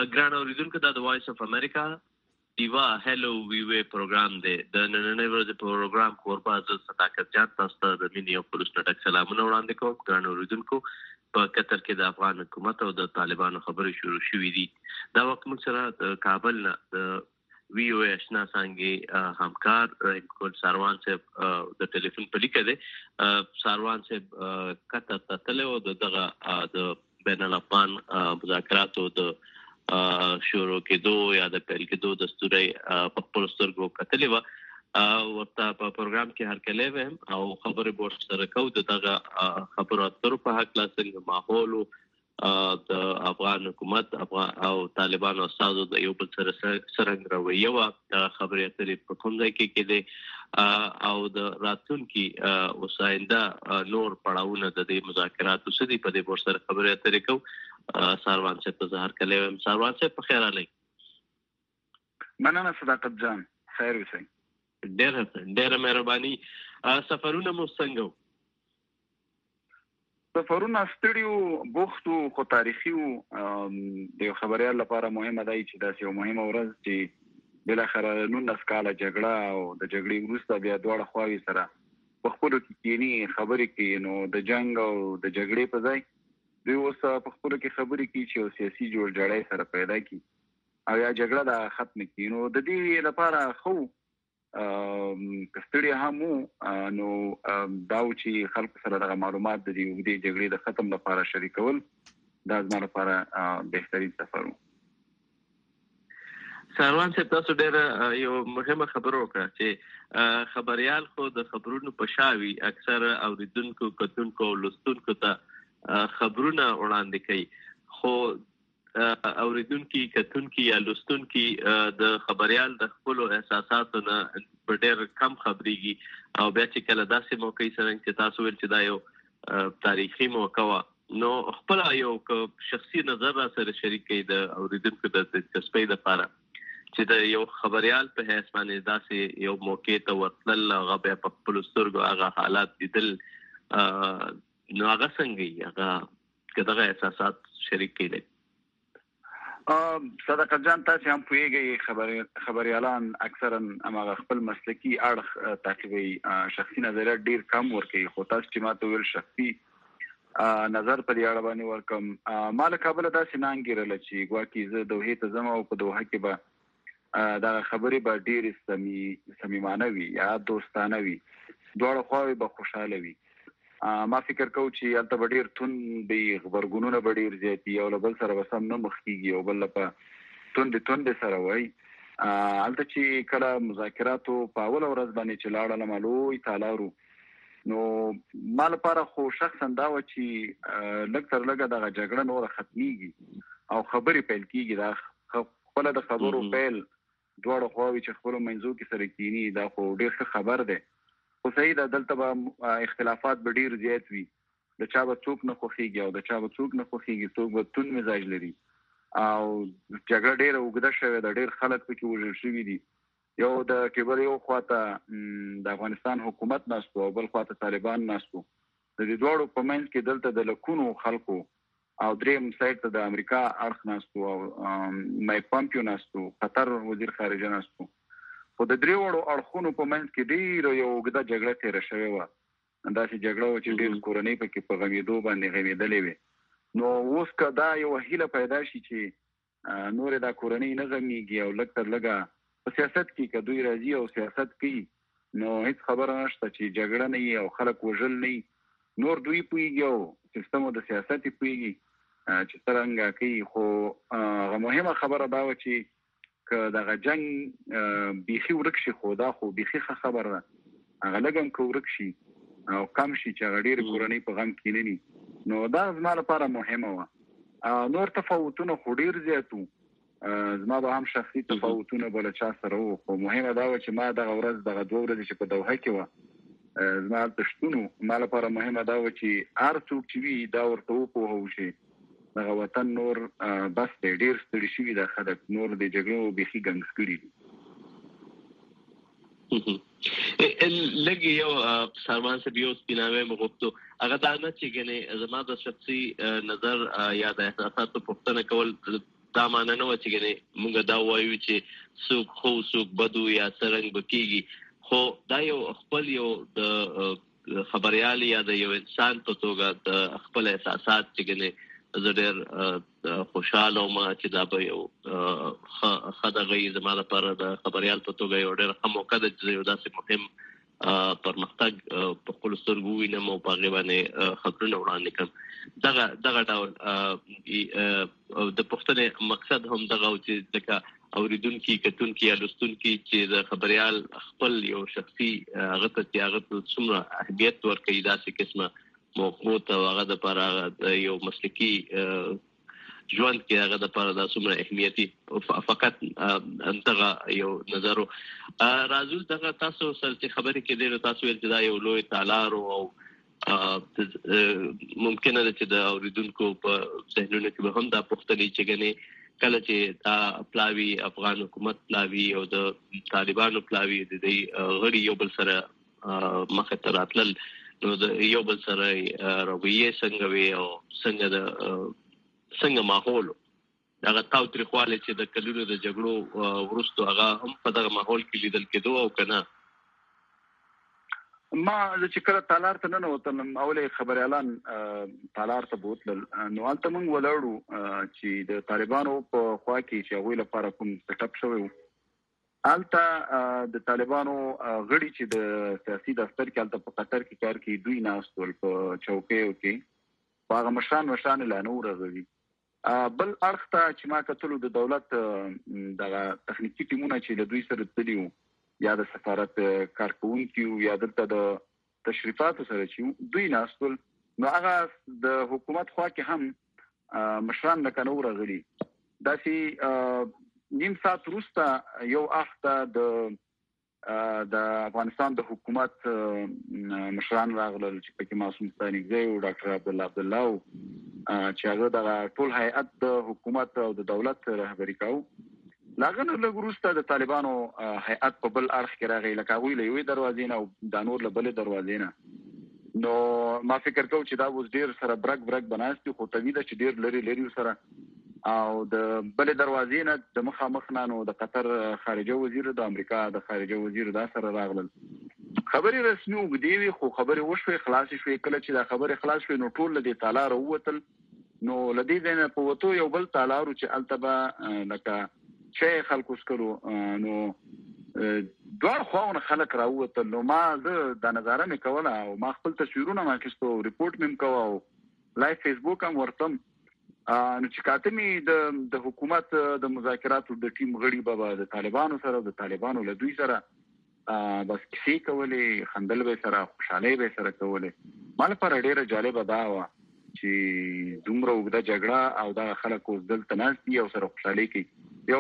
ګران اوریدونکو دا د وایس اف امریکا دیوا هلو وی پروګرام دی د نننۍ ورځې پروګرام کوربه ز صداقت جان تاسو ته د مینیاپولیس نه ډک سلامونه وړاندې کوم. ګران اوریدونکو په قطر کې د افغان حکومت او د طالبانو خبرې شروع شوې دي. دا وخت موږ سره د کابل نه د وی او آشنا څنګه همکار کول ساروان صاحب د ټلیفون په لیکه دی. ساروان صاحب قطر ته تللی او دغه د بین الافغان مذاکراتو د شروع کېدو یا د پیل کېدو دستوري په خپل سترګو کتلې وه. ورته په پروګرام کې هرکلی ویم او خبرې به ورسره کوو د دغه خبرو اترو په هکله څنګه ماحول د افغان حکومت او طالبانو استازو د یو بل سره څرنګه رویه وه، د خبرې اترې په کوم ځای کې کېدې او د راتلونکي اوساینده نور پړاوونه د دې مذاکراتو څه دي په دې به ورسره خبرې اترې کوو. ساروان صاحب ته زه هرکلی ویم. ساروان صاحب په خیر راغلی. مننه صداقت جان، خیر اوسئ. ډېره مهرباني. سفرونه مو څنګه وو؟ سفرونه ستړي وو، بوخت وو، خو تاریخي وو. د یو خبریال لپاره مهمه ده چې داسې یو مهمه ورځ چې بالاخره 19 کاله جګړه او د جګړې وروسته بیا دواړه خواوې سره په خپلو کې کینی خبرې کوي، نو د جنګ او د جګړې په ځای دوی اوس په خپلو کې خبرې کوي چې یو سیاسي جوړجاړی سره پیدا کړي او یا جګړه د ختم کړي. نو د دې لپاره خو کستړي هم نو دا چې خلکو سره د معلومات د دې جګړې د ختم لپاره شریکول دا زما لپاره بهترین سفر و. ساروان صاحب تاسو ډېره یو مهمه خبره وکړه چې خبریال خو د خبرونو په شاوي اکثر اوریدونکو کتونکو او لوستونکو ته خبرونه وړاندې کوي، خو اوریدونکي کتونکي یا لوستونکي د خبریال د خپلو احساساتو نه په ډېر کم خبرېږي او بیا چې کله داسې موقع سره چې تاسو ویل چې دا یو تاریخي موقع وه، نو خپله یو شخصي نظر را سره شریک کوي د اوریدونکو د دلچسپۍ لپاره چې د یو خبریال په حیث باندې داسې یو موقع ته ورتلل، هغه بیا په خپلو سترګو هغه حالات لیدل، نو هغه څنګه هغه که دغه احساسات شریک کړي؟ صداقت جان تاسو هم پوهیږئ خبریالان اکثرا هماغه خپل مسلکي اړخ تعقیبوي، شخصي نظریات ډیر کم ورکوي. خو تاسو چې ماته ویل شخصي نظر په دې اړه باندې ورکم، ما له کابله داسې نه انګېرله چې ګواکې زه دوحې ته ځم او په دوحه کې به دغه خبرې به ډېرې صمیمانه وي یا دوستانه وي، دواړه خواوې به خوشحاله وي. ما فکر کوم چې هلته به ډېر توند وي، غبرګونونه به ډېر زیات وي، یو له بل سره به سم نه مخ کېږي، یو بل په توندې سره وایي. هلته چې کله مذاکراتو په اوله ورځ باندې چې لاړلم لوی تالار نو ما لپاره خو شخصا دا وه چې لږ تر لږه دغه جګړه نوره ختمیږي او خبرې پیل کېږي. دا خپله د خبرو پیل دواړه خواوې چې خپلو منځو کې سره کینی دا خو ډېر ښه خبر دی. خو صحیح ده دلته به اختلافات به ډېر زیات وي، د چا به څوک نه خوښېږي او د چا به څوک نه خوښېږي، څوک به توند مزاج لري او جګړه ډېره اوږده شوې ده، ډېر خلک پکې وژل شوي دي. یو د کیبل یو خواته د افغانستان حکومت ناست او بل خواته طالبان ناست، د دې دواړو په منځ کې دلته د لکونو خلکو او دریم سایډ ته د امریکا اړخ ناست او مایک پامپیو ناست، قطر وزیر خارجه ناست. خو د درې وړو اړخونو په منځ کې ډېره یو اوږده جګړه تېره شوې وه، داسې جګړه وه چې ډېر کورنۍ پکې په غمېدو باندې غمېدلې وې. نو اوس که دا یوه هیله پیدا شي چې نورې دا کورنۍ نه غمېږي او لږ تر لږه په سیاست کې که دوی راځي او سیاست کوي، نو هیڅ خبره نشته چې جګړه نه وي او خلک وژل نه وي. نور دوی پوهېږي او سیستم د سیاست یې پوهېږي چې څرنګه کوي. خو هغه مهمه خبره دا وه چې که دغه جنګ بیخي ورک شي، خو دا خو بیخي ښه خبره ده، هغه لږ هم که ورک شي او کم شي چې هغه ډېرې کورنۍ په غم کې نه وي، نو دا زما لپاره مهمه وه. نور تفاوتونه خو ډېر زیات وو، زما به هم شخصي تفاوتونه به له چا سره وو، خو مهمه دا وه چې ما دغه ورځ دغه 2 ورځې چې په دوحه کې وه زما هلته شتون وو، ما لپاره مهمه دا وه چې هر څوک چې وي دا ورته وپوهوو چې دغه وطن نور بس دی، ډېر ستړي شوي دا خلک، نور د جګړو بیخي ګنګس کړي دي. لږ یو سارمان صاحب یو سپیناوی مو غوښتو، هغه دا نه چې ګنې زما د شخصي نظر یا د احساساتو پوښتنه کول دا معنی نه و چې ګنې موږ دا وایو چې څوک خو څوک بدو یا څرنګ بکیږي، خو دا یو خپل یو د خبريال یا د یو انسان په توګه د خپل احساسات چې ګنې زه ډېر خوشاله وم چې دا به یو ښه دغه زما لپاره د خبريال په توګه یو ډېر ښه موقع ده چې یو داسې مهم پرمختګ په خپلو سترګو ووینم او په هغې باندې خبرونه وړاندې کړم. دغه ډول د پوښتنې مقصد هم دغه و چې لکه اورېدونکي کتونکي یا لوستونکي چې د خبريال خپل یو شخصي هغه ته چې هغه ته څومره اهمیت ورکوي داسې قسمه موقعو ته هغه دپاره د یو مسلکي ژوند کې هغه دپاره دا څومره اهمیتي فقط دغه یو نظر و. راځو دغه تاسو سره چې خبرې کېدې نو تاسو ویل چې دا یو لوی تالار او ممکنه ده چې د اورېدونکو په ذهنونو کې به هم دا پوښتنې چې ګنې کله چې دا پلاوي افغان حکومت پلاوي او د طالبانو پلاوي د دې غړي یو بل سره مخې ته راتلل نو د یو بل سره رویې څنګه وي او څنګه ماحول هغه تاوتریخوالی چې د کلونو د جګړو وروستو هغه هم په دغه ماحول کې لیدل کېدو او که نه. ما چې کله تالار ته ننوتلم اولې خبریالان تالار ته بوتلل نو هلته موږ ولاړو چې د طالبانو په خوا کې چې هغوی لپاره کوم سیټ اپ شوی و هلته د طالبانو غړي چې د سیاسي دفتر کې هلته په قطر کې کار کوي دوی ناست ول په چوکیو کې په هغه مشران لا نه ورغلي. بل اړخ ته چې ما کتلو د دولت دغه تخنیکي ټیمونه چې له دوی سره تللي وو یا د سفارت کارکوونکي وو یا دلته د تشریفاتو سره چې دوی ناست ول نو هغه د حکومت خوا کې هم مشران لکه نه ورغلي. داسې نیم ساعت وروسته یو اخته د افغانستان د حکومت مشران راغلل چې پکې معصوم ستانکزی او ډاکټر عبدالله او چې هغه د ټول هیئت د حکومت او د دولت رهبري کاوه. لاغه نو لږ وروسته د طالبانو هیئت په بل اړخ کې راغی لکه هغوی له یوې دروازې نه او دا نور له بلې دروازې نه. نو ما فکر کوم چې دا اوس ډېر سره برګ بناست خو طبیعي ده چې ډېر لري سره او د بلې دروازې نه د مخامخ نه نو د قطر خارجه وزیر د امریکا د خارجه وزیر دا سره راغلل. خبرې رسمي اوږدې وي خو خبرې وشوې خلاصې شوې. کله چې دا خبرې خلاص شوې نو ټول له دې تالاره ووتل. نو له دې ځای نه په وتو یو بل تالار و چې هلته به لکه چای خلکو څکلو نو دواړو خواونه خلک راووتل. نو ما زه دا نظاره مې کوله او ما خپل تصویرونه مې اخیستو ریپورټ مې کوه او لایف فیسبوک هم ورتم نو چې کاته مې د حکومت د مذاکراتو د ټیم غړي به د طالبانو سره د طالبانو له دوی سره بس کیسې کولې خندل به سره خوشحالۍ به سره کولې. ما لپاره ډېره جالبه دا وه چې دومره اوږده جګړه او دا خلک اوس دلته ناست دي او سره خوشحالۍ کوي. یو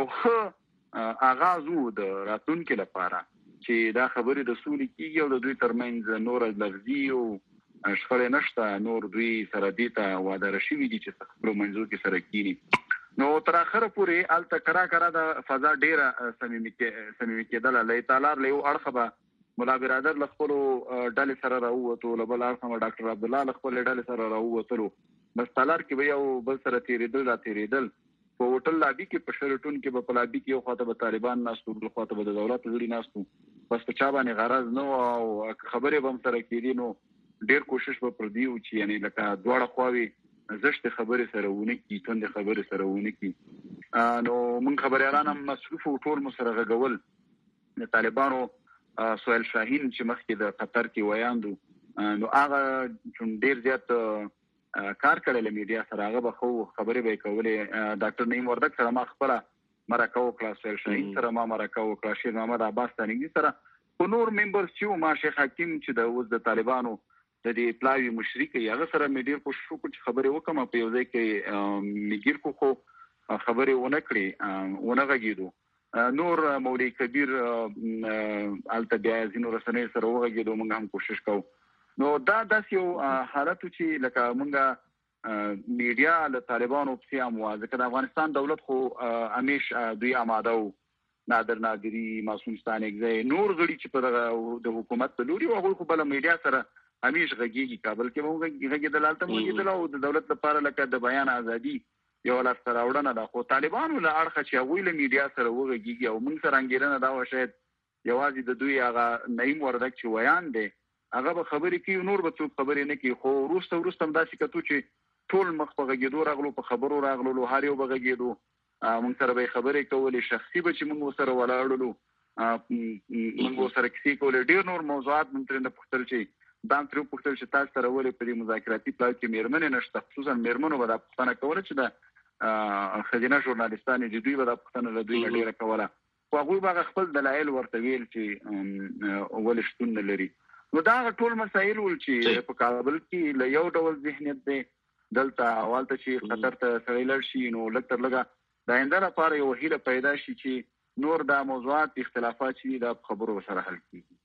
ښه آغاز و د راتلونکي لپاره چې دا خبرې د سولې کېږي او د دوی ترمنځ نوره لفظي او شخړې نشته نور دوی سره دې ته وعده شوي دي چې خپلو منځو کې سره کینی. نو تر اخره پورې هلته کرا د فضا ډېره صمیمي کېدله. له تالار له یو اړخه به ملا برادر له خپلو ډلې سره راووتو له بل اړخه به ډاکټر عبدالله له خپلې ډلې سره راووتلو. بس تالار کې به یو بل سره تېرېدل. په هوټل لابي کې په شرټون کې به په لابي کې یو خواته به طالبان ناست وو بل خواته به د دولت غړي ناست وو. بس په چا باندې غرض نه و او خبرې به هم سره کېدې. نو ډېر کوشش به پر دې و چې یعنې لکه دواړه خواوې زشتې خبرې سره ونه کړي توندې خبرې سره ونه کړي. نو موږ خبریالان هم مصروف وو ټول مو سره غږول. د طالبانو سهیل شاهین چې مخکې د قطر کې ویاند نو هغه ډېر زیات کار کړی له میډیا سره هغه به خو خبرې به یې کولې. ډاکټر نعیم وردګ سره ما خپله مرکه وکړه سهیل شاهین سره ما مرکه وکړه شیر محمد عباس تانګي سره خو نور ممبرز چې ما شیخ حکیم چې د اوس د طالبانو د دې پلاوي مشري کوي هغه سره مې ډېر کوشش وکړ چې خبرې وکړم په یو ځای کې مې ګیر کو خو خبرې ونه کړې ونه غږېدو. نور مولوي کبیر هلته بیا ځینو رسنیو سره وغږېدو موږ هم کوشش کوو. نو دا داسې یو حالت چې لکه موږ میډیا له طالبانو پسې هم وه ځکه د افغانستان دولت خو همیش دوی آماده وو نادر نادري معصوم ستانکزی نور غړي چې په دغه د حکومت په لوري هغوی خو بله میډیا سره همیش غږېږي. کابل کې به هم غږېدل هلته هم غږېدل او د دولت لپاره لکه د بیان ازادي یو لاسته راوړنه ده. خو طالبانو له اړخه چې هغوی له میډیا سره وغږیږي او موږ سره انګېرنه دا وه شاید یوازې د دوی هغه نعیم وردګ چې ویان دی هغه به خبرې کوي، نور به څوک خبرې نه کوي. خو وروسته هم داسې کتو چې ټول مخ په غږېدو راغلو، په خبرو راغلو، هر یو به غږېدو، موږ سره به خبرې کولې، شخصي به چې موږ سره ولاړلو، موږ سره کیسې کولې، ډېر نور موضوعات موږ ترې نه پوښتل چې دا ترې وپوښتل چې تاسو سره ولې په دې مذاکراتي پلاو کې مېرمنې نشته، خصوصا مېرمنو به دا پوښتنه کوله چې د ښځینه ژورنالستانې دي، دوی به دا پوښتنه له دوی نه ډېره کوله. خو هغوی به هغه خپل دلایل ورته ویل چې ولې شتون نه لري. نو دا هغه ټول مسایل ول چې په کابل کې له یو ډول ذهنیت دی، دلته اولته چې قطر ته سړی لاړ شي نو لږ تر لږه د آینده لپاره یو هیله پیدا شي چې نور دا موضوعات اختلافات چې دا خبرو سره حل کیږي.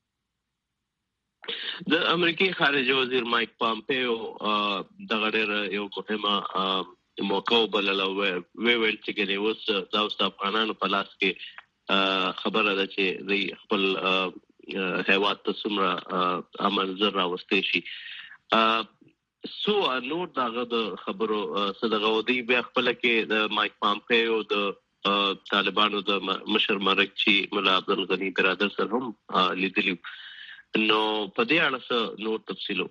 د امریکای خارجه وزیر مایک پامپیو دغه ډېر یو مهمه موقع وبلله، ویل چې ګنې اوس دا اوس د افغانانو په لاس کې خبره ده چې دوی خپل هیواد ته څومره امن زر راوستی شي. سو نور دغه د خبرو څه دغه دوی بیا خپله کې د مایک پامپیو د طالبانو د مشر مرکچي ملا عبدالغني برادر سره هم لیدلي، نو په دې اړه څه نور تفصیل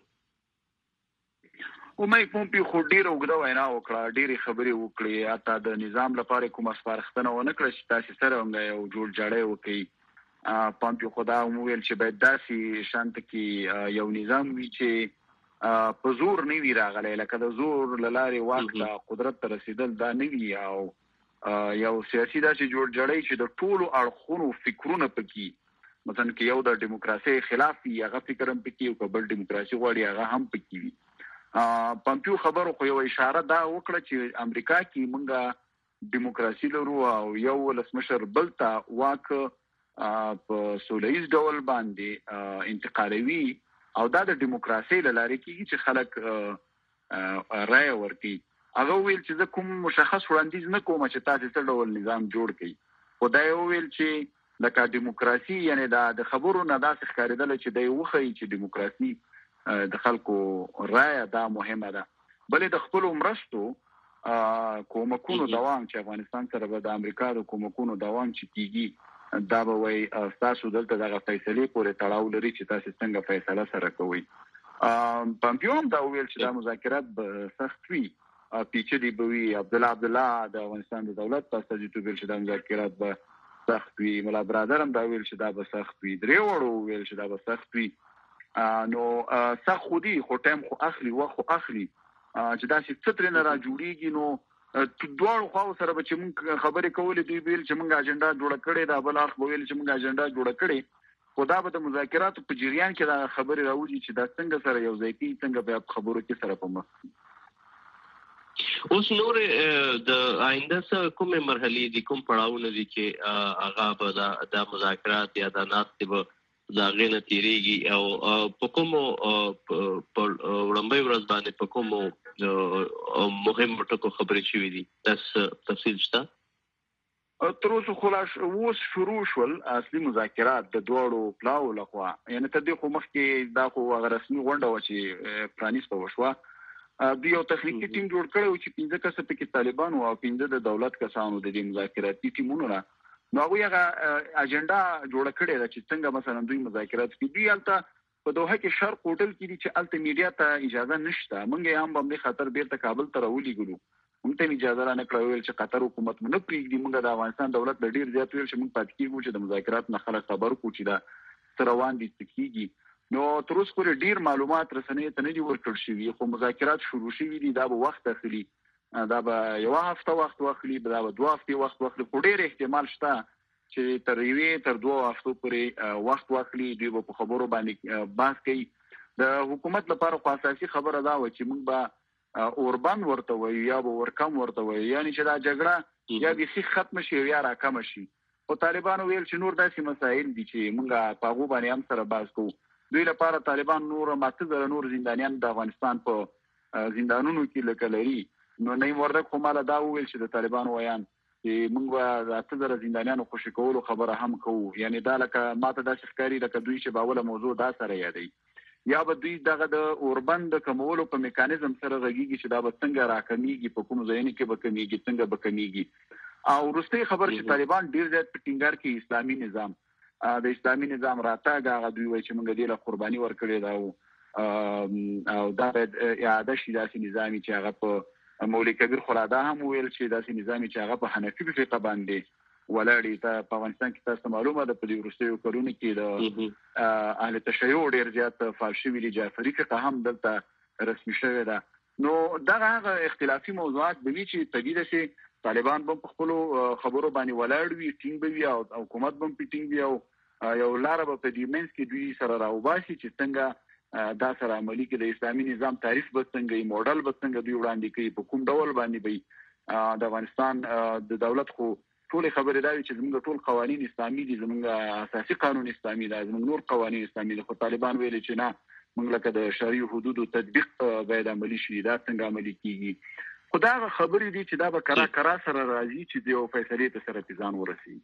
او مایک پامپیو خو ډېره اوږده وینا وکړه، ډېرې خبرې وکړې، حتی د نظام لپاره کومه سپارښتنه ونه کړه چې تاسې سره هم یو جوړجاړی وکړئ. پامپیو خو دا وویل چې باید داسې شانته کې یو نظام وي چې په زور نه وي راغلی، لکه د زور له لارې واک ته قدرت ته رسېدل دا نه وي، او یو سیاسي داسې جوړجاړی چې د ټولو اړخونو فکرونه پکې، مثلا که یو د ډیموکراسۍ خلاف وي هغه فکر هم پکې، او که بل ډیموکراسي غواړي هغه هم پکې وي. پامپیو خبرو خو یو اشاره دا وکړه چې امریکا کې مونږه ډیموکراسي لرو او یو ولسمشر بل ته واک په سوله ییز ډول باندې انتقالوي، او دا د ډیموکراسۍ له لارې کېږي چې خلک رایه ورکوي. هغه وویل چې زه کوم مشخص وړاندیز نه کوم چې تاسې څه ډول نظام جوړ کړئ، خو دا یې وویل چې لکه ډیموکراسي یعنی د خبرو نه داسې ښکارېدله چې دی وښیي چې ډیموکراسي د خلکو رایه دا مهمه ده. بلې د خپلو مرستو کومکونو دوام چې افغانستان سره به د امریکا د کومکونو دوام چې کیږي دا به وایي ستاسو دلته دغه فیصلې پورې تړاو لري چې تاسو څنګه فیصله سره کوئ. پامپیو هم دا وویل چې دا مذاکرات به سخت وي، پیچلي به وي. عبدالله د افغانستان د دولت په استازیتوب ویل چې دا مذاکرات به سخت وي. ملا برادر هم دا ویل چې دا به سخت وي. درې وړو ویل چې دا به سخت وي. نو سخت خو دي، خو ټایم خو اخلي، وخت خو اخلي چې داسې څه ترې نه راجوړېږي. نو دواړو خواو سره به چې موږ خبرې کولې، دوی ویل چې موږ اجنډا جوړه کړې ده، بل اړخ به ویل چې موږ اجنډا جوړه کړې، خو دا به د مذاکراتو په جریان کې دا خبرې راوځي چې دا څنګه سره یو ځای کېږي، څنګه بیا په خبرو کې سره په مخ. اوس نور د آینده څه کومې مرحلې دي، کوم پړاوونه دي چې هغه به دا مذاکرات یا دا ناستې به د هغې نه تېرېږي، او په کومو وړاندې ورځ باندې په کومو مهمو ټکو خبرې شوي دي؟ داسې تفصیل شته؟ تر اوسه خو اوس شروع شول اصلي مذاکرات د دواړو پلاو لخوا، یعنې تر دې خو مخکې دا خو هغه رسمي غونډه وه چې پرانیسته وشوه. دوی یو تخنیکي ټیم جوړ کړی و چې 15 کسه پکې طالبان او 15 د دولت کسانو د دې مذاکراتي ټیمونو نه، نو هغوی هغه اجنډا جوړه کړې ده چې څنګه مثلا دوی مذاکرات کوي. دوی هلته په دوحه کې شرق هوټل کې دي چې هلته میډیا ته اجازه نشته. موږ یې هم په همدې خاطر بیرته کابل ته راولېږلو، موږ ته اجازه را نه کړه، ویل چې قطر حکومت مو نه پرېږدي. موږ د افغانستان دولت له ډېر زیات ویل چې موږ پاتې کېږو چې د مذاکرات نه خلک خبر کړو چې دا څه روان دي، څه کېږي. نو تر اوسه پورې ډېر معلومات رسنیو ته نه دي ورکړل شوي، خو مذاکرات شروع شوي دي. دا به وخت اخلي، دا به یوه هفته وخت واخلي، دا به 2 هفتې وخت واخلي، خو ډېر احتمال شته چې تر 1 تر 2 هفتو پورې وخت واخلي. دوی به په خبرو باندې بحث کوي. د حکومت لپاره خو اساسي خبره دا وه چې موږ به اوربند ورته وایو یا به ورکم ورته وایو، یعنې چې دا جګړه یا بیخي ختمه شي یا راکمه شي. خو طالبانو ویل چې نور داسې مسایل دي چې موږ په هغو باندې هم سره بحث کوو. دوی لپاره طالبان نور 8,000 نور زندانیان د افغانستان په زندانونو کې لکه لري. نو نعیم وردګ خو ماله دا وویل چې د طالبانو ویان چې موږ به د 8,000 زندانیانو خوشي کولو خبره هم کوو. یعنې دا لکه ماته داسې ښکاري لکه دوی چې به اوله موضوع دا سره یادوي. یا به دوی دغه د اوربند کمولو په میکانیزم سره غږیږي چې دا به څنګه راکمیږي، په کوم ځایونو کې به کمیږي، څنګه به کمیږي. او وروستۍ خبر چې طالبان ډیر زیات په ټینګار کې اسلامي نظام د اسلامي نظام راتګ هغه دوی وایي چې موږ دې له قرباني ورکړې ده او دا باید اعاده شي داسې نظامي چې هغه په مولوي کبیر خلادا هم ویل چې داسې نظامي چې هغه په حنفي فقه باندې ولاړې. ته په افغانستان کې تاسو معلومه ده په دې وروستیو کلونو کې د اهل تشیع ډیر زیات فعال شوي دي، جعفري فقه هم دلته رسمي شوې ده. نو دغه هغه اختلافي موضوعات به وي چې طبیعي ده چې طالبان به په خپلو خبرو باندې ولاړ وي، ټینګ به وي او حکومت به په ټینګ وي او یو لاره به په دې منځ کې دوی سره راوباسي چې څنګه دا سره عملي کې د اسلامي نظام تعریف به څنګه موډل به څنګه دوی وړاندې کوي، په کوم ډول باندې به د افغانستان د دولت خو ټول خبرې دا وي چې زموږ ټول قوانین اسلامي دي، زموږ اساسي قانون اسلامي دی، زموږ نور قوانین اسلامي دي. خو طالبان ویل چې نه، موږ لکه د شرعي حدودو تطبیق باید عملي شي، دا څنګه عملي کیږي. خو دا خبرې دي چې دا به کرا سره راځي چې د یو فیصلې ته سره ځان ورسي.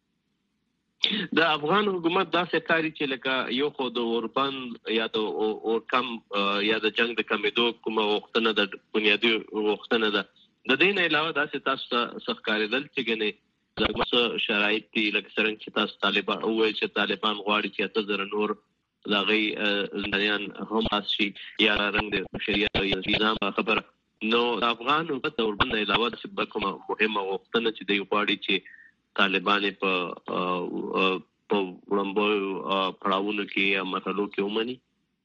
د افغان حکومت داسې کاری چې لکه یو خو د اوربند یا د اورکم یا د جنگ د کمیدو کومه وختنه د بنیادی وختنه ده، د دې نه علاوه داسې تاسو ښکارېدل چې ګنې زموږ شرایط دي لکه څنګه چې تاسو طالبان وایي چې طالبان غواړي چې 8000 نور لاغي زندانیان هم راشي یا رنګ د شریعت نظام خبره. نو د افغان حکومت د اوربند علاوه د کومه مهمه وختنه چې دی غواړي چې طالبان په وړاندو پړاوونو کې یا مرحلو کې ومني.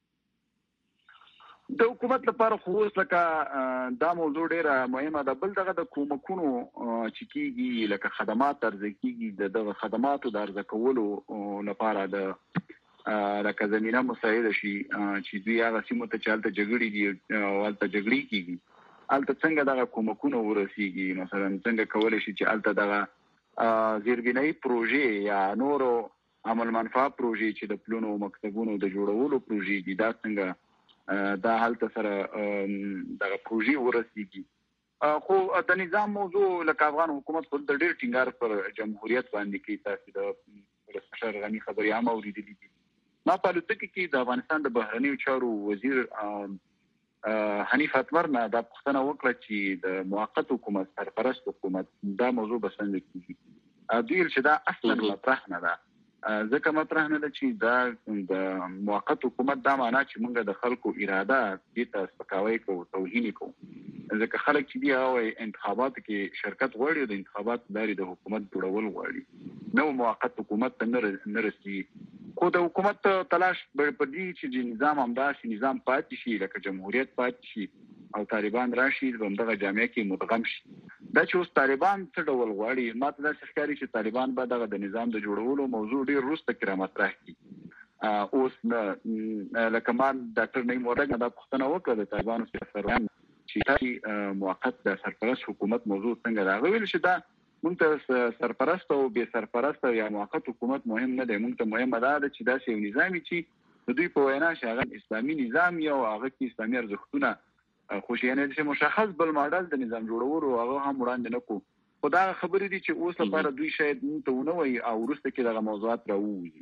د حکومت لپاره خو اوس لکه دا موضوع ډیره مهمه ده. بل دغه د کومکونو چې کیږي لکه خدمات ارزه کیږي، دغه خدماتو د ارزه کولو لپاره د لکه زمينه مساعده شي چې دوی هغه سیمه ته چالت جګړې دي او الته جګړې کیږي، الته څنګه دغه کومکونو ورسیږي. مثلا څنګه کولای شي چې الته دغه زیربنای پروژې یا نورو عمل منفعه پروژې چې د پلونو مکتبونو د جوړولو پروژې دي، دا څنګه دا حالت سره دغه پروژې ورسیږي. خو د نظام موضوع لکه افغان حکومت خپل د ډېر ټینګار پر جمهوریت باندې کوي. تاسو د رئیس غنی خبري عامه اوریدلې دي. ما په الوتکه کې د افغانستان د بهرنیو چارو وزیر حنیف اتمر نه دا پوښتنه وکړه چې د موقت حکومت سرپرست حکومت دا موضوع به څنګه کیږي. دوی چې دا اصلا مطرح نه ده، ځکه مطرح نه ده چې دا د موقت حکومت دا معنا چې موږ د خلکو اراده دې ته سپکاوی کوو، توهین کوو. ځکه خلک چې دی او انتخابات کې شرکت غواړي، د انتخابات لاري د حکومت جوړول غواړي، نو موقت حکومت ته نه رسي. خو د حکومت تلاش په دې چې نظام همداسې نظام پاتې شي، لکه جمهوریت پاتې شي او طالبان راشي په دغه جامعه کې مدغم شي. دا چې اوس طالبان څه ډول غواړي، ماته دا ښکاري چې طالبان به دغه د نظام د جوړولو موضوع ډیر وروسته کې مطرح کړي. اوس لکه ما ډاکټر نعیم ورګ دا پوښتنه وکړه د طالبانو سرپرست چې موقت د سرپرست حکومت موضوع څنګه راغلی، چې دا موږ ته سرپرست او بې سرپرست یا موقت حکومت مهم نه دی. موږ ته مهمه ده چې دا یو نظامي چې دوی په وینا چې هغه اسلامي نظام یا هغه کې اسلامي ارزښتونه خوشیانه چې مشخص بل ماډل د نظام جوړولو هغه هم وړاندې نه کو. خو دا خبرې دي چې اوس لپاره دوی شاید ته ونه وایي او وروسته کې دغه موضوعات راووځي.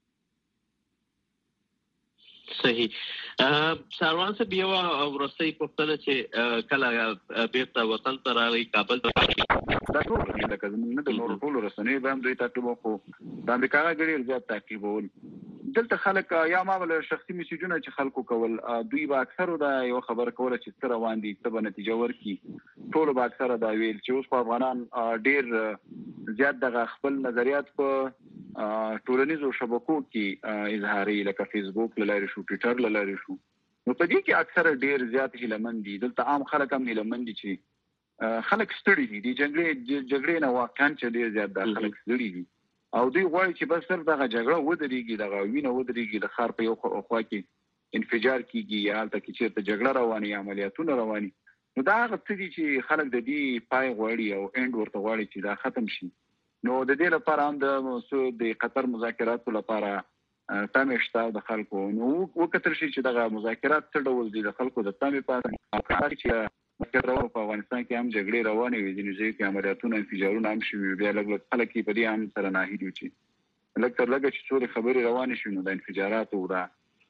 صحیح. ساروان صاحب یو ورسته پوښتنه چې کله بیرته وطن ته راغی کابل ته دا ټول لکه زموږ د نورو ټولو رسنیو به هم دوی تعقیب وکړو، د امریکا ډېر زیات تعقیبول. دلته خلک یا ما ول شخصي میسیجونه چې خلکو کول، دوی به اکثرو دا یو خبر کوله چې څه روان دي، څه به نتیجه ورکړي. ټولو به اکثره دا ویل چې اوس په افغانان ډېر زیات دغه خپل نظریات په ټولنیزو شبکو کې اظهاري، لکه فیسبوک لاري شو، ټویټر لاري شو. نو په دې کې اکثره ډېر زیات هیلمن دي. دلته عام خلک هم هیلمن دي چې خلک ستړي دي د جګړې نه، واقعا چې ډېر زیات د خلک ستړي دي او دوی غواړي چې بس صرف دغه جګړه ودرېږي، دغه وینه ودرېږي، د ښار په یو خوا کې انفجار کیږي یا هلته کې چېرته جګړه رواني، عملیاتونه رواني. نو دا هغه څه دي چې خلک د دې پای غواړي او اینډ ورته غواړي چې دا ختم شي. نو د دې لپاره هم د قطر مذاکراتو لپاره تمه شته د خلکو. نو وکتل شي چې دغه مذاکرات څه ډول دي، د خلکو د تمې په چې مکرو په افغانستان کې هم جګړې روانې وي، ځینې ځای کې عملیاتونه انفجارونه هم شوي، بیا لږ خلک په دې هم سره ناهیلي وي چې لږ تر لږه چې څورې خبرې روانې شي نو د انفجاراتو دا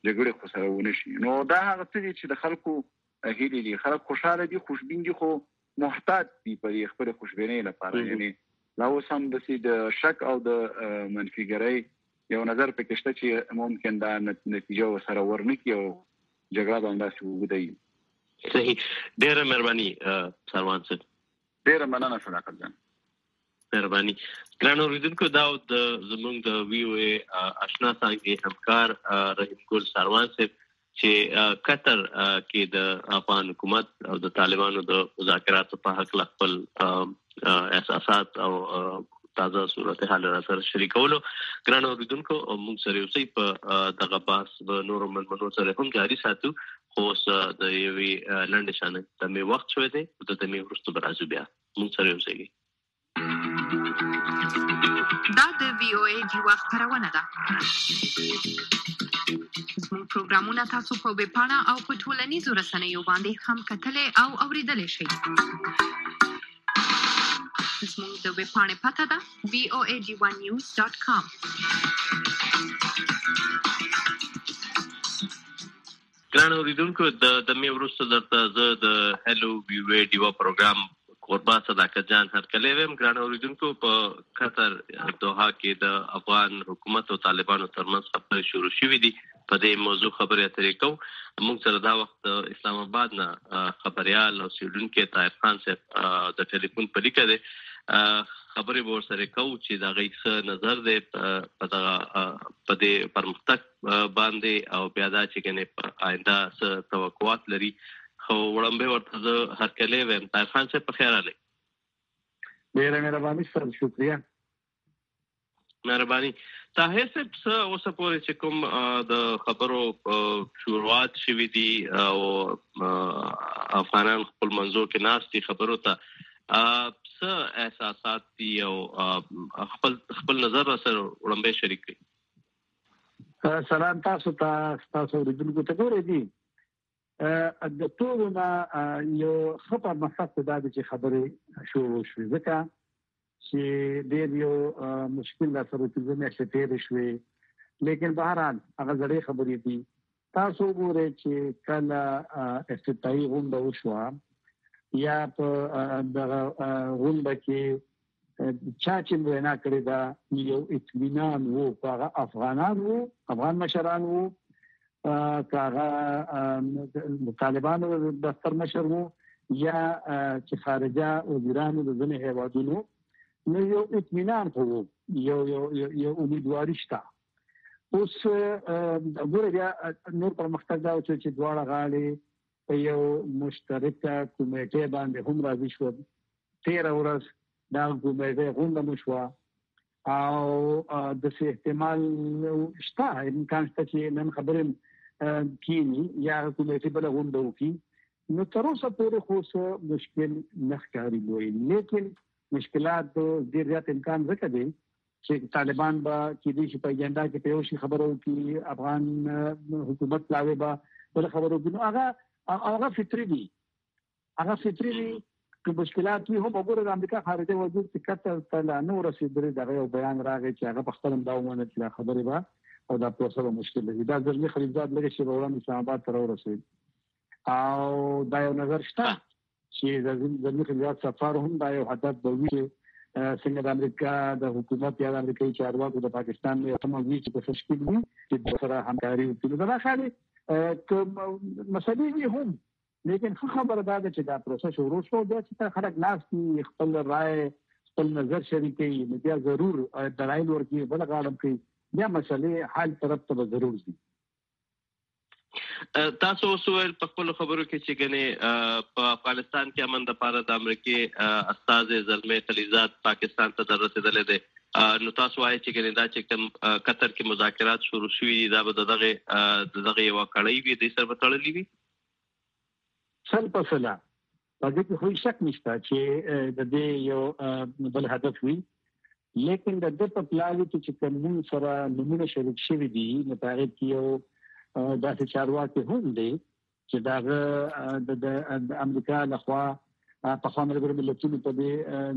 جګړه خو سره ونه شي. نو دا هغه څه چې د خلکو هیلې دي، خلک خوشاله دي، خوشبین دي، خو محتاط دي په خپل خوشبینۍ لپاره. یعنی لا اوس هم د شک او د منفیګرۍ یو نظر پکې شته چې ممکن دا نتیجه سره ورنکي او جګړه باندې وګدي. صحیح. ډېره مهرباني سروان صاحب. ډېره مننه صداقت جان. مهرباني. ګران اوریدونکو، دا د زموږ د وی او ای آشنا څنګه همکار رحیم ګل سروان صاحب چې قطر کې د افغان حکومت او د طالبانو د مذاکراتو په حق خپل احساسات او تازه صورتحال را سره شریکولو. ګران اوریدونکو، موږ سره اوسئ په دغه بحث به نورو ملمنو سره هم جاري ساتو، خو د یوې لنډې شانې د مې وخت شوی دی، د مې وروسته به راځو. بیا موږ سره اوسئ. دا د وی او ای جیوا خبرونه ده. زموږ پروګرامونه تاسو په ویب پاڼه او په ټولنیزو رسنیو باندې هم کتلای او اوریدلای شئ. زموږ د ویب پاڼې پته ده voag1news.com. ګران اوریدونکو، د مې وروسته درته زه د هلو وی او ای ډیوا پروګرام قربا صداقت جان هرکلی ویم. ګران اوریدونکو، په قطر دوحه کې د افغان حکومت او طالبانو ترمنځ خبرې شروع شوې دي. په دې موضوع خبرې اترې کوو. موږ سره دا وخت اسلام آباد نه خبريال او سیډونکو طاهر خان صاحب د ټلیفون په لیکه دی. خبرې به ورسره کوو چې دا غي څه نظر دی په دې پرمختګ باندې او بیا دا چې کنه په آینده څه توقعات لري. خو وړاندې ورته زه هرکلی ویم. طاهر خان صاحب په خیر راغلی. ډېره مهرباني سره، شکریہ. مهرباني. طاهر صاحب، څه اوسه پورې چې کوم د خبرو شروعات شوي دي او افغانان خپل منځو کې ناست دي خبرو ته، څه احساسات دي او خپل نظر سره وړاندې شریک کړئ. سلام تاسو ته، تاسو اوریدونکو ته ګورئ دي. د ټولو نه یو ښه پرمختګ دا دی چې خبرې شروع شوې، ځکه چې ډېر یو مشکل دا سره چې میاشتې تېرې شوې، لیکن بهرحال هغه زړې خبرې دي. تاسو ګورئ چې کله افتتاحي غونډه وشوه یا په دغه غونډه کې چا چې وینا کړې ده یو اطمینان وو، هغه افغانان وو، افغان مشران وو، کاغه طالبانو د دفتر مشر وو یا چې خارجه وزیرانو د ځینې هیوادونو، نو یو اطمینان خو یو امیدواري شته. اوس ګوره بیا نور پرمختګ دا و چې دواړه غاړې په یو مشترکه کمیټې باندې هم راضي شول. 13 ورځ دا کمیټې غونډه وشوه او د احتمال شته، امکان شته چې نن خبرې کینی یا کمیټې بل غونډه وکړي. نو تر اوسه پورې خو څه مشکل نه ښکاري وي، لیکن مشکلات ډېر زیات امکان ځکه دی چې طالبان به کېدای شي په اجنډا کې په یو شي خبرو وکړي، افغان حکومت لاوي به بل خبرو وکړي. نو هغه فطري دي، که مشکلات وي. هم وګوره د امریکا خارجه وزیر چې قطر ته لا نه ورسېدلی، دغه یو بیان راغی چې هغه په خپل دا ومنه چې دا خبرې به او دا پروسه به مشکل لري. دا زلمي خلیلزاد لږ شی به وړاندې اسلام آباد ته راورسېد او دا یو نظر شته چې زلمي خلیلزاد سفر هم دا یو هدف به وي چې څنګه د امریکا د حکومت یا د امریکایي چارواکو د پاکستان یو تمویل چې په تشکیل وي چې سره همکاري وکړي. دا خالي مسلې هم، لیکن خبره دا ده چې دا پروسه شروع شو، دا چې خلک ناس خپل رائے خپل نظر شریکوي، نو بیا ضرور دلایل ورکړي، بل غاړه کوي، بیا مسلې حل طرف ته ضرور دي. تاسو وسویل په خپل خبرو کې چې ګنې په افغانستان کې امن د پاره د امریکای استاد زلمي خلیلزاد پاکستان ته دررسېدل دي. نو تاسو وایي چې ګنې دا چې کوم قطر کې مذاکرات شروع شوي دا به دغه یو کړی وي، د سر په تړلې وي. سل په سلا په دې کې خو شک نشته چې د دې یو بل هدف وي، لیکن د دې په پلان کې چې کوم سره نمونه شریک شوي دي، نو هغه کې یو داسې چارواکي هم دي چې دا د امریکا لخوا په خامل ملتونو په دې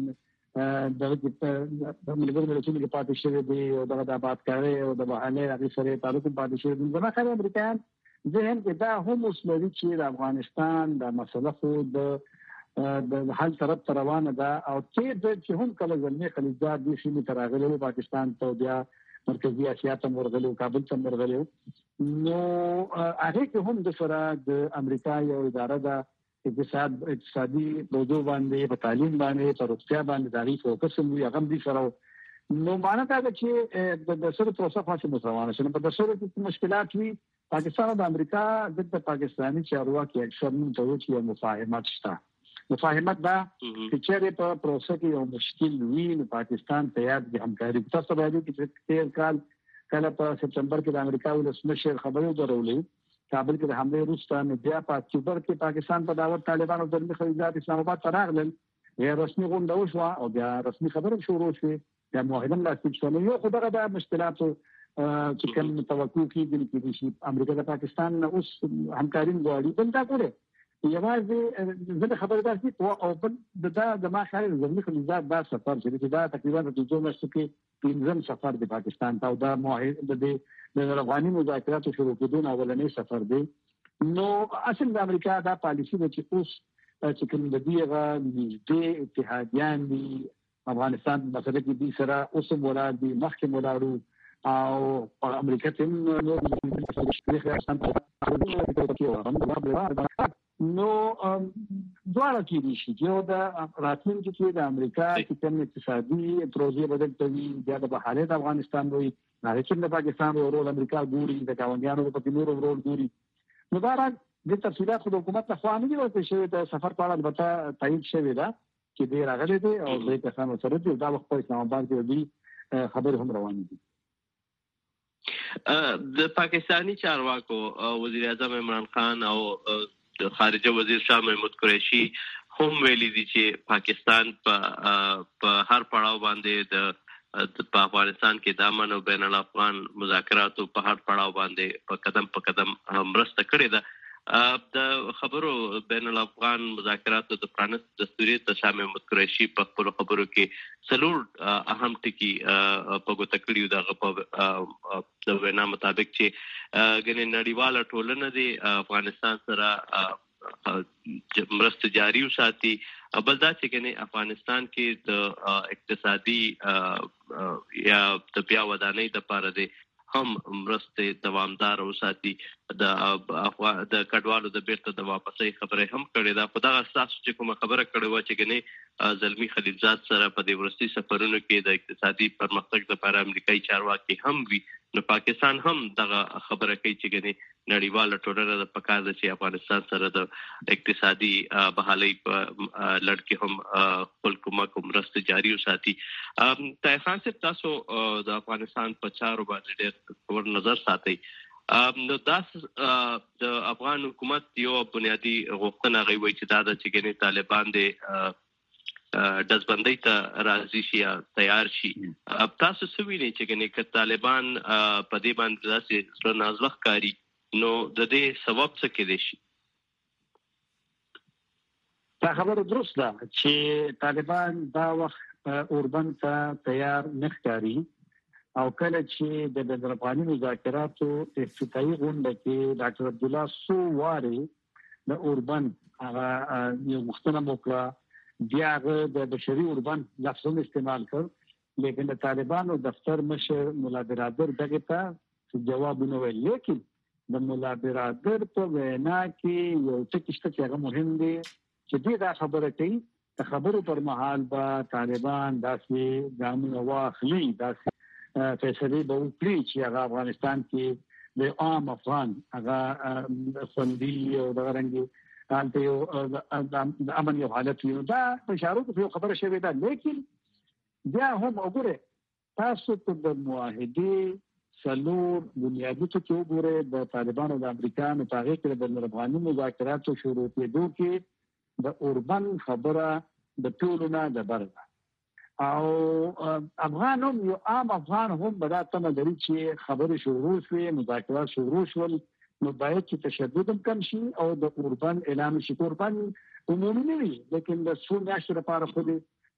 د ملګرو ملتونو کې پاتې شوی دی او د آبادکارۍ او د بهانه هغه سره تعلق پاتې شوی دی. زما خبره امریکایان ذهن کې دا هم اوسلري چې د افغانستان د مسله خو د حل طرف ته روانه ده او چې هم کله زلمي خلیجات دي چې تراغلي پاکستان ته بیا مرکزی اسیا ته ورغلي او کابل ته ورغلي نو هغه کې هم د سره د امریکا یو اداره ده اقتصادي موضوع باندې په تعلیم باندې په روغتیا باندې دغه فوکس هم هغه دي سره نو معنی دا چې د سره پروسه خاصه متوانه شنه په دسره کې مشکلات وي پاکستان او امریکا د پاکستاني چارواکي اکثر نن ته چې مفاهمت شته مفاهمت دا چې چیرې په پروسه کې یو مشکل وي نو پاکستان تیار دي همکاري تاسو باندې چې تیر کال کله په سپتمبر کې د امریکا ولسمشر خبرو درولې کابل کې د حمله روسته نو بیا په اکتوبر کې پاکستان په دعوت طالبانو د مخالفت اسلام آباد ته راغلل غیر رسمي غونډه وشوه او بیا رسمي خبره شروع شوه د معاهده لاسلیک شول یو خبره د مشکلاتو چې کوم توقع کیږي چې امریکا د پاکستان اوس همکاري غواړي بل دا کوله یوازې زه خبردار دي او د ما خارج زموږ خلیزات دا سفر چې دا تقریبا د 2 میاشتو کې پنځم سفر د پاکستان ته دا معاهده د افغاني مذاکراتو شروع کېدون اولنی سفر دی نو اصل د امریکا دا پالیسی د چې اوس چې کوم د دیغه نږدې اتحادیان دي افغانستان مسله کې دي سره اوس مراد دي مخکې مولارو او امریکا ته نو دواړه کې دي چې یو د راتلونکي کې د امریکا چې کوم اقتصادي پروژې بدل کوي بیا د بهاله د افغانستان وي نه چې د پاکستان او امریکا ګوري د گاونډیانو په نور ورور ګوري نو دا د تفصیلات د حکومت له خوا نه دي ورته شوی د سفر په اړه البته تایید شوی دا چې ډیر راغلي دي او د کسانو سره دي دا وخت په اسلام آباد کې دي خبر هم روان دي. د پاکستانی چارواکو وزیر اعظم عمران خان او خارجه وزیر شاه محمود قریشي هم ویلي دي چې پاکستان په هر پړاو باندې د افغانستان کې د امن او بین الافغان مذاکراتو په هر پړاو باندې په قدم مرسته کړې ده. د خبرو بین الافغان مذاکراتو د پرانست دستوري د شاه محمود قریشي په خپل خبرو کې څلور اهم ټکي په ګوته کړیو د وینا مطابق چې ګنې نړیواله ټولنه د افغانستان سره مرسته جاری وساتي بل دا چې ګنې افغانستان کې د اقتصادي یا د بیا ودانۍ لپاره د هم مرسته دوامدار وساتي د کډوالو د بیرته د واپسۍ خبره هم کړې ده. په دغه اساس چې کومه خبره کړې و چې ګنې زلمی خلیلزاد سره په دې ورستي سفرونو کې د اقتصادي پرمختګ لپاره امریکایي چارواکي هم وي نو پاکستان هم دغه خبره کوي چې ګنې نړیواله ټولنه د پکار ده چې افغانستان سره د اقتصادي بحالۍ په لړ کې هم خپل کومک مرسته جاری وساتي. طاهر خان صاحب تاسو د افغانستان په چارو باندې ډېر نظر ساتئ نو د افغان حکومت یو بنیادی غوښتنه غوي چې دا د چې طالبان د دزبندۍ ته راځي شي یا تیار شي تاسو څه وینئ چې طالبان په دې باندې داسې زړه نازله ښکاري نو د دې سبب څه کېدای شي؟ دا خبره درست ده چې طالبان دا وخت اوربند ته تیار نه ښکاري او کله چې د بین الافغاني مذاکراتو افتتاحي غونډه کې ډاکټر عبدالله سو واري د اوربند هغه یو مختنه وکړه بیا هغه د بشري اوربند لفظونه استعمال کړ لیکن د طالبانو دفتر مشر مولا برادر دغه ته جواب نه ویل لیکن د مولا برادر په وینا کې یو څه چې هغه مهم دی چې دې دا خبره کوي د خبرو پر مهال به طالبان داسې ګامونه واخلي داسې فیصله به وکړي چې هغه افغانستان کې د عام افغان هغه خوندي او د غرنګي حالت یو د امن یو حالت یو دا اشاره کوي خبره شوې ده لیکن بیا هم وګوره تاسو ته د معاهده څلور بنیادی ټکي وګوره د طالبانو د امریکا په هغه کې د افغاني مذاکراتو شروع کېدو کې د اوربن خبره د ټولونه د برده او افغانم یو عام افغان هم بدا تمه لري چې خبره شروع شوه مذاکرات شروع شول نو باید چې تشدد کم شي او د اوربن اعلان شي اوربن عمومي نه وي لیکن د څو میاشتو لپاره خو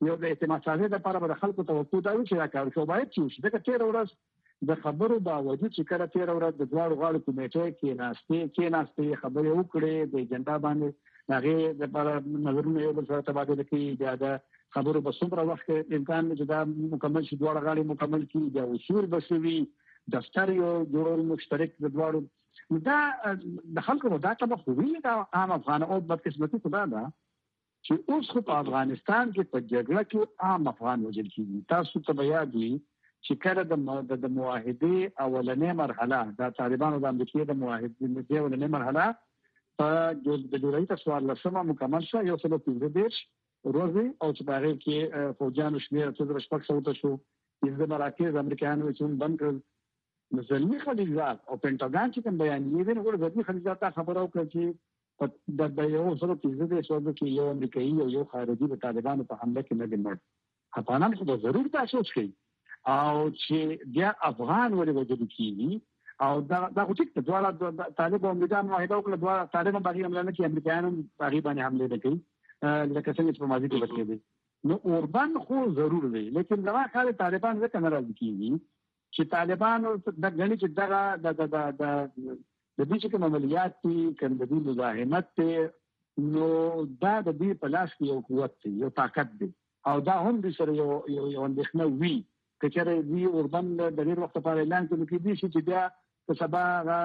یو د اعتماد سازي لپاره به خلکو توقع دا وي چې دا کار شو باید چې دغه 13 ورځ د خبرو باوجود چې کله 13 ورځ د دوه غاړو کمیټې کې ناشته خبرې وکړي د اجنډا باندې هغه د لپاره نظرونه یو بل سره تبادله کوي د خبرو په څومره وخت امکان چې دا مکمل شي دوه غاړي مکمل کړي د اصول بشوي دفتر یو جوړول مشترک د دوه دا د خلکو دا ته خو وی دا عام افغان او بدقسمتي خدا دا چې اوس خو په افغانستان کې په جګړه کې عام افغان وژل کیږي تاسو ته بیا دي چې کله د معاهده اولنې مرحله د طالبانو د امریکای د معاهده اولنې مرحله په د جولای تر 14 مکمل شو یو څه په دې ورځ او چې باغې کې فوجانو شمیر څه شپږ سو شو د مراکز امریکایانو چې بند کړ زلمی خلیجات او پینټاګان چې کوم بیان یې دین ور زلمی خلیجات خبرو کړ چې د یو سره د سواد کې یو امریکایي او یو خارجي د طالبانو په حمله کې نه دي مړ افغانان خو ضرور تاسو کوي او چې بیا افغان ولې وجود کیږي او دا خو ټیک دواړه طالب او امریکا معاهده وکړه دواړه طالب باندې حمله نه کوي امریکایانو باندې باندې حمله نه کوي لکه څنګه چې په ماضي کې وکړي نو اوربان خو ضرور دی لیکن دا خاله طالبان ځکه ناراض کیږي چې طالبانو د غني چې د دې چې کوم عملیات دي کوم د دې مزاحمت ته نو دا د دې په لاس کې یو قوت دی یو طاقت دی او دا هم د سره یو اندېښنه وی کچره وی اوربان د ډېر وخت لپاره اعلان کړي چې دې چې بیا په سبا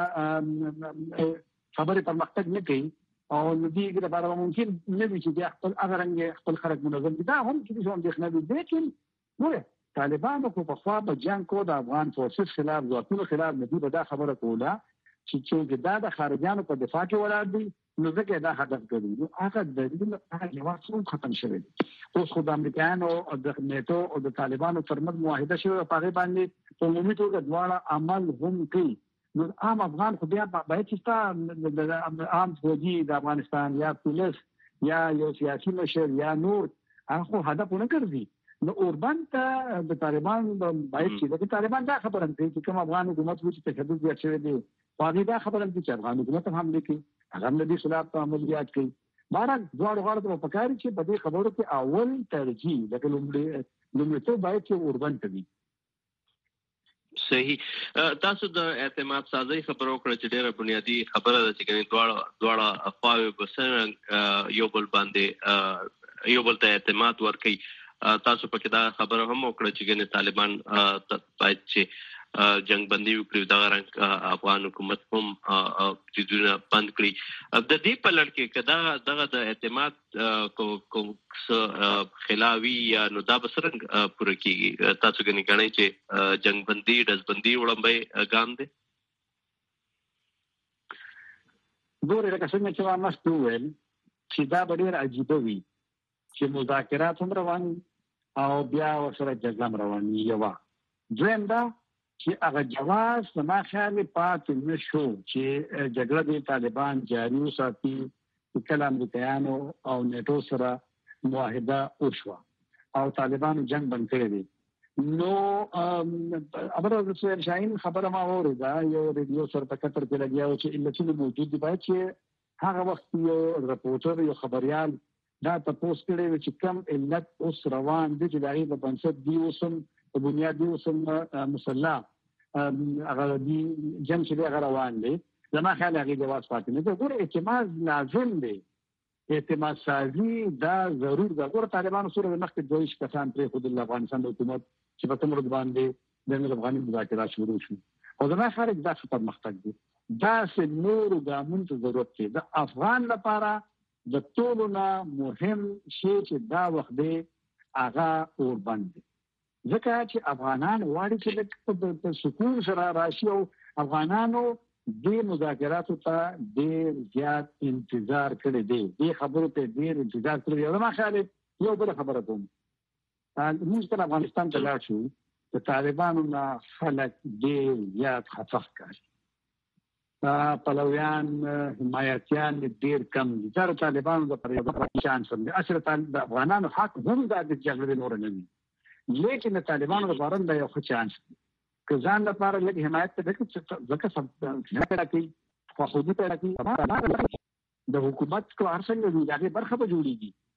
خبره پرمختګ نه کوي او دې لپاره ممکن نه وي چې بیا خپل اغرنګ خپل خلک منظم دي دا هم چې څه اندېښنه دي لیکن ګوره طالبانو په خوا په جنگ کو د افغان فورسز خلاف ځواکونو خلاف نه دي دا خبره کوله چې دا د خارجانو په دفاع کې ولاړ دي نو ځکه دا هدف ګرځي نو هغه د دې هغه جواب ختم شوی اوس خو د امریکایانو او د نیټو او د طالبانو ترمنځ معاهده شوی په هغه باندې په عمومي توګه دواړه عمل هم کوي نو عام افغان خو بیا باید چې د عام فوجي د افغانستان یا پولیس یا یو سیاسي مشر یا نور هغه هدف نه ګرځي نو اوربان ته د طالبان باید چې د طالبان دا خبره کوي چې کوم افغان حکومت وو چې تشدد زیات شوی دی واغې دا خبره چې افغان حکومت هم لیکي هغه هم د دې خلاف عملیات کوي بهر دوه غاړو په کار چې په دې خبرو کې اول ترجیح د لومړیتوب باید چې اوربان کوي صحیح تاسو د اعتماد سازي خبرو کړ چې ډیره بنیادی خبره ده چې دواړه افواج بسنګ یو بل باندې یو بل ته اعتماد ورکړي تاسو په کې دا خبره هم وکړه چې طالبان باید چې جنگ بندي وکړي دا رنګ افغان حکومت هم چې دونه بند کړي د دې په لړ کې کدا دغه د اعتماد کوم خلاوی یا نو دا بسرنګ پوره کیږي تاسو غني غنئ چې جنگ بندي دزبندي وړمبه ګام دي ګوره لکه څنګه چې ما مستو ویل چې دا ډېر عجیب وي چې مذاکرات هم روان او بیا ورسره جګړه روان یو دویم دا چې هغه جواز ما خیال پاتې نشو چې جګړه د طالبان جاري وساتي کله امریکایانو او نیټو سره معاهده وشوه او طالبانو جنگ بند کړی دی نو ابرو د شاهین خبره ما اوریدا یو ریډیو سره په کتر کې لګیاو چې علتونه موجود دي باید چې هغه وخت یو رپورټر یو خبريال دا تاسو کړي چې کم علت اوس روان دي چې دغه په بنسټ دی اوسم په بنیاد دی اوسم مسلح هغه دی جنگ چې هغه روان دي زما خیال هغه جواز پاتې نه دی ګوره اعتماد لازم دی اعتماد سازي دا ضرور ده ګوره طالبانو سره د مخکې دویش کسان پر خود افغانستان د حکومت چې په کوم ورځ باندې د افغاني مذاکرات شروع شو او زما خارج دا څه مختګ دی دا څه نور ګامون ته ضرورت دی د افغان لپاره د ټولو نه مهم شی چې دا وخت دی هغه اوربند دی ځکه چې افغانان واړي چې د سکون سره راشي او افغانانو د مذاکراتو ته ډېر زیات انتظار کړی دی د خبرو ته ډېر انتظار کړی دی ما خیال یو بل خبره کوم موږ ته افغانستان ته لاړ شو د طالبانو نه خلک ډېر زیات خفق کړي پلویان حمایتیان ډېر کم دي دا طالبانو د پرې شان سم دي اصل د افغانانو حق هم د جګړې نور نه دي لیکن طالبانو لپاره دا یو ښه چانس دی که ځان لپاره لږ حمایت ته ځکه څه پیدا کوي خو خودي پیدا کوي د حکومت کو هر څنګه دی هغه برخه به جوړیږي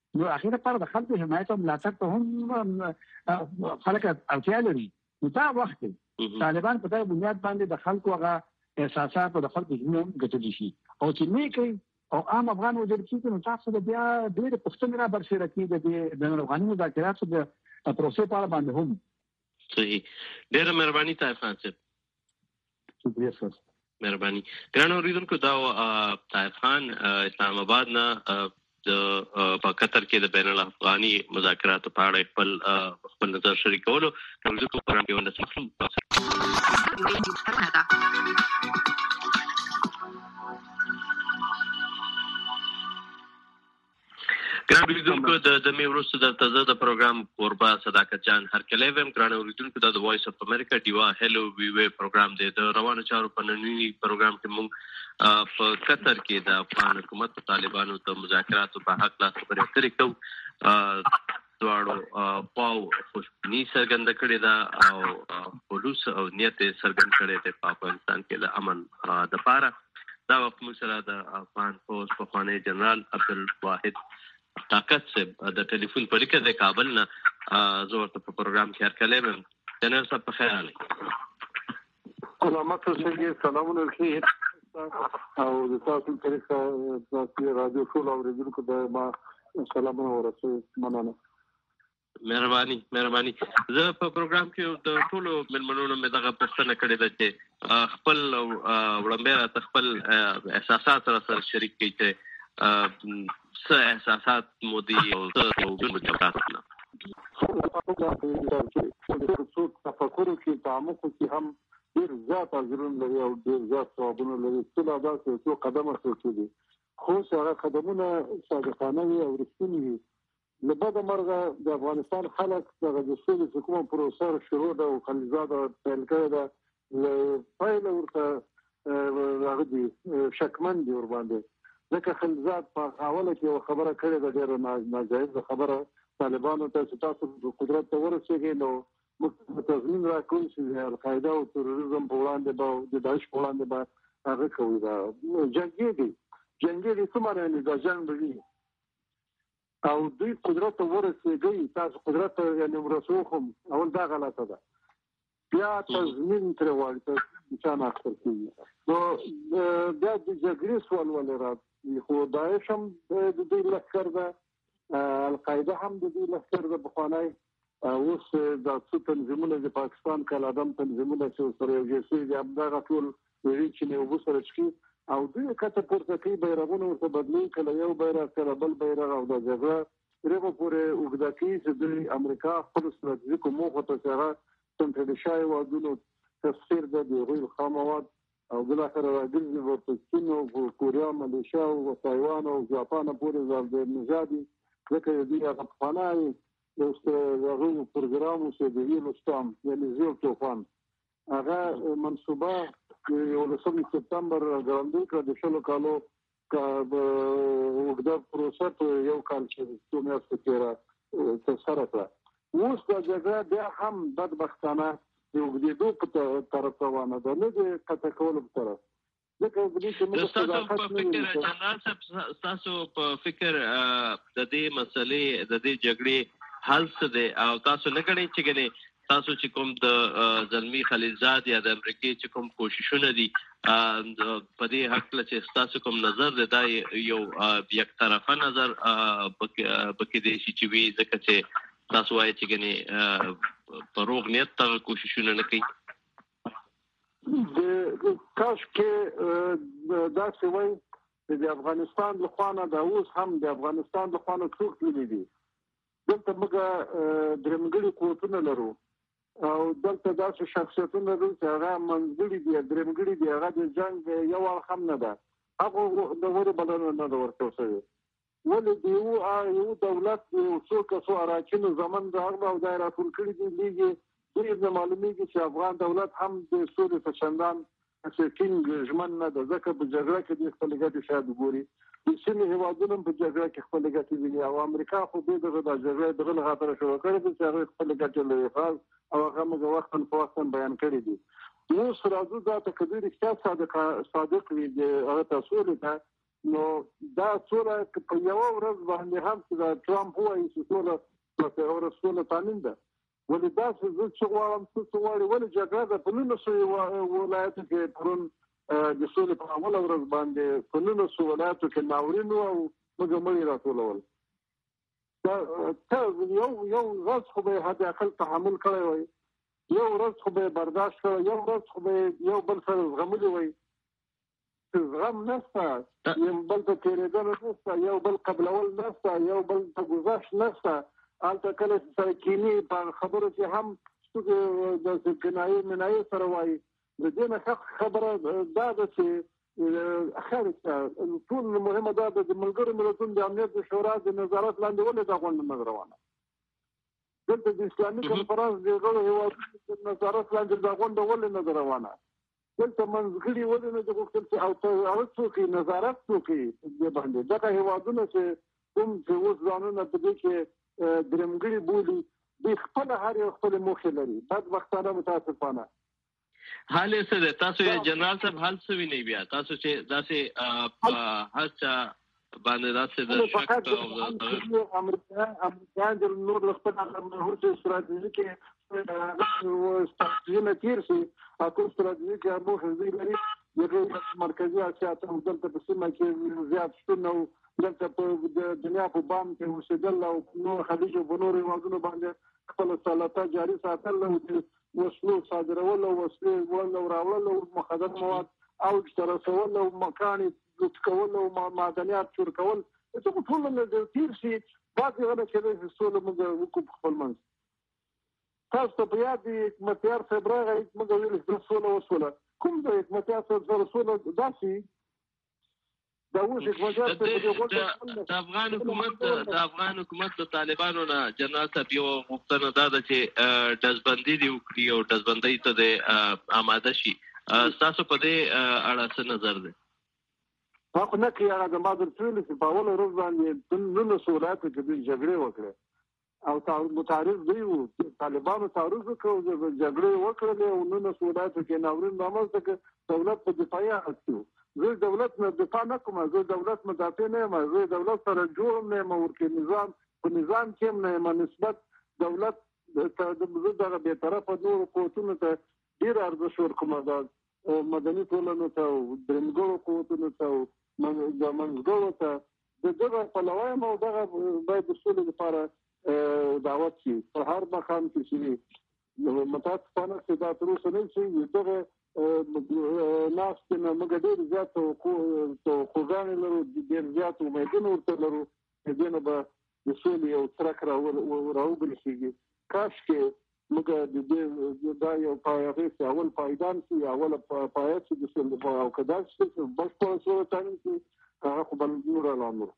نو اخیرا پر د خلکو حمایت او ملاتړ ته هم خلک اړتیا لري. نو دا وخت طالبان په دغه بنیاد باندې د خلکو هغه احساسات او د خلکو ژوند ګټلی شي او چې نه کوي او عام افغان وجر کې نو تاسو د بیا ډېر پښتنه را برسره کې د افغاني مذاکراتو د پروسې په اړه باندې هم. صحیح. ډېر مهرباني طاهر خان صاحب. شکریہ سر. مهرباني. ګران اوریدونکو دا طاهر خان اسلام آباد نه په قطر کې د بین الافغاني مذاکراتو په اړه خپل نظر شریکولو. موږ په پروګرام کې ونده ګران اوریدونکو د میوروس د تازه د پروګرام قربا صداقت جان هرکلی ویم. ګران اوریدونکو د وایس اف امریکا دیوا هلو وی وی پروګرام دی. د روانو چارو په نننی پروګرام کې موږ په قطر کې د افغان حکومت او طالبانو د مذاکراتو په حق لا خبرې اترې کوو. دواړو خواو خوشبیني څرګنده کړې ده او خلوص او نیت یې څرګند کړی دی په افغانستان کې د امن دپاره. دا وخت موږ سره د افغان پوځ پخوانی جنرال عبدالواحد طاقت صاحب د ټلیفون په لیکه د کابل نه زه ورته په پروګرام کې هرکلی ویم. جنرال صاحب په خیر راغلی. سلامت اوسئ. سلامونه ورکړئ او د تاسو طریقه د رادیو ټول اوریدونکو د ما سلامونه ورسوي. مننه. مهرباني. زه په پروګرام کې د ټولو مېلمنو مې دغه پوښتنه کړې ده چې خپل وړاندې راته خپل احساسات سره شریک کړئ چې څه احساسات مو دي او څه مجبورات نه. تفکر کې تعمق کې هم ډېر زیات اجرونه لري او ډېر زیات ثوابونه لري. څه دا څه قدمه څه دي خو هغه قدمونه صادقانه وي او رښتیني وي. لبد مرغه د افغانستان خلک د سولې حکومت پروسه شروع ده او خلیزاده پیل کړې ده. پایله ورته راغلي شکمن دي ور باندې ځکه خلیزات په حواله کې خبره کړې ده ډېره ناجایز خبره طالبانو ته تاسو د قدرت ته ورسېږئ نو موږ تضمین راکوو چې القاعده او تروریزم په وړاندې به د داعش په وړاندې به هغه کوي. دا جنګي دي څه معنی دا جنګ دی او دوی قدرت ته ورسېږئ تاسو قدرت ته یعنې ورسوخم اول دا غلطه ده. بیا تضمین ترې غواړي ته چا نه اخیستل کېږي نو بیا د جګړې سوال ولې راځي. خو داعش هم د دوی لښکر ده القاعده هم د دوی لښکر ده پخوانی. اوس دا څو تنظیمونه د پاکستان کالعدم تنظیمونه چې سره یو ځای شوي دي همدغه ټول یوې چینې اوبه سره څښي او دوی کته پورته کوي بیرغونه ورته بدلوي کله یو بیرغ کله بل بیرغ او دا جګړه هغه پورې اوږده کوي چې د امریکا خپل ستراتیژیکو موخو ته چې هغه سنترل شوي هېوادونو تسخیر ده د هغوی خام مواد او بالاخره راګرځي ورته چین او کوریا ملیشیا او تایوان او جاپان پورې د نژادي ځکه د دوی هغه پخوانی یو هغوی پروګرام اوسې د ویلو سټام یعنې زیړ طوفان هغه منصوبه 11 سپتمبر ګرانډوي کړه د 20 کالو اوږده پروسه په یو کال کې څو میاشتې تېره ترسره کړه. اوس دا جګړه بیا هم بدبختانه د اوږدېدو په طرف روانه ده نه د قطع کولو په طرف. ستاسو په فکر د دې مسلې د دې جګړې حل څه دی او تاسو نه ګڼئ چې ګنې تاسو چې کوم د زلمي خلیلزاد یا د امریکې چې کوم کوششونه دي په دې هکله چې ستاسو کوم نظر دی دا یو یک طرفه نظر پکې دی چې وي ځکه چې تاسو وایئ چې ګنې په روغ نیت دغه کوششونه نه کوي. کاش کې داسې وایي د افغانستان له خوا نه دا اوس هم د افغانستان له خوا نه څوک تللي دي. دلته موږ درېمګړي قوتونه لرو او دلته داسې شخصیتونه لرو چې هغه منځګړي دي درېمګړي دي هغه د جنګ یو اړخ هم نه ده هغه د ورې بلنه نه ده ورکړل شوې. ولې د یو دولت یو څو کسو اراکینو زمن د هغه او دا راټول کړي دي لیږي دوی نه معلومیږي چې افغان دولت هم د سولې په چندان ټینګ ژمن نه ده ځکه په جګړه کې د خپلې ګټې شاید وګوري د سیمې هېوادونه په جګړه کې خپلې ګټې ویني او امریکا خو دوی دغه د جګړې دغه له خاطره شروع کړې ده چې هغوی خپلې ګټې لري خاص او هغه موږ وختاً په وختاً بیان کړي دي. اوس راځو دا ته که دوی رښتیا صادق وي د هغه ته سولې ته نو دا څوره په یو ورځ باندې هم چې دا ټرمپ وایي چې څوره په ورسوله تامین ده ولې دا چې غواړم څه غواړي ولې جګړه ده په 1900 ولایتو کې پرون د سولې په اوله ورځ باندې په 1900 ولایتو کې ناورین او مګمړي راټولول دا یو ورځ خو به حد اقل تحمل کړی وای یو ورځ خو به برداشت کړی یو ورځ خو به یو بل سره زغملی وای زغم نشته یو بل ته تېرېدل نشته یو بل قبلول نشته یو بل ته گذاشت نشته هلته کله چې سره کینی په خبرو کې هم د کنایې سره وایي د دې نه خبره دا ده چې خیر ټول مهمه دا ده د ملګرو ملتونو د امنیت شورا د نظارت لاندې ولې دا غونډه نه روانه دلته د اسلامي کنفرانس د غړو هیوادونو د نظارت لاندې دا غونډه ولې نه روانه دلته منځګړي ولې نه د غوښتل چې او څوک نظارت څوک دې باندې دغه هیوادونه چې کوم چې اوس ځانونه په دې کې درمګړي بولي د خپل هر یو خپل موخه لري بدبختانه متاسفانه حال یې څه ده تاسو یې جنرال صاحب حال څه ویني بیا تاسو چې داسې هڅه باندې داسې د شک او امریکایان د نور خپل مهور استراتیژیک استراتیژي تیر شي اکو استراتیژیک موخه لري د مرکزي اسیا ته دلته په سیمه کې زیات شتون او دلته په دنیا په بام کې اوسېدل او نو خلیج او نور هیوادونو باندې خپل سلطه جاري ساتل او وسلو صادرول او وسلو راوړل او مخدر مواد او ترسول او مکاني کول او معدنیات چور کول څه ټول نه تیر شي باقي غواړي چې سولې موږ وکړو خپل منځ تاسو په یاد دي متیار فبراير موږ ویل چې سولې وسوله کوم د متیار فبراير سولې داسي دا وځي د افغان حکومت د طالبانو نه جنرال صاحب یو غوښتنه ده چې دزبندي دی وکړي او دزبندي ته د آماده شي تاسو په دې اړه څه نظر دی هغه نه کې هغه د مادر ټول چې په اول ورځ باندې نو سولات کې د جګړې وکړه او متعارض دی او طالبانو تعرض وکړ جګړې وکړلې او نو سولات کې ناورین رامنځته کړ دولت په دفاعي حالت زه دولت نه دفاع نه کوم زه دولت مدافع نه یم زه دولت سره جوړ نه یم ورکه نظام په نظام کې نه یم نسبت دولت د دغه به طرفه نور قوتونو ته ډیر ارزښت ورکوم دا مدني ټولنو ته درمګړو قوتونو ته د منځګړو ته دغه په لویم او دغه باید د سولې لپاره دعوت شي په هر مقام کې شي متاسفانه چې دا تر اوسه نه شي دغه ناس نه موږ ډېر زیات خوګانې لرو ډېر زیات امیدونه ورته لرو چې دې نه به د سولې یو څرک راوبرسېږي کاش کې موږ د دې دا یو پایغې چې اول پایدان شي اول پایه چې د سولې او که دا چې بشپړه سوله تامین شي هغه خو بل نور اعلان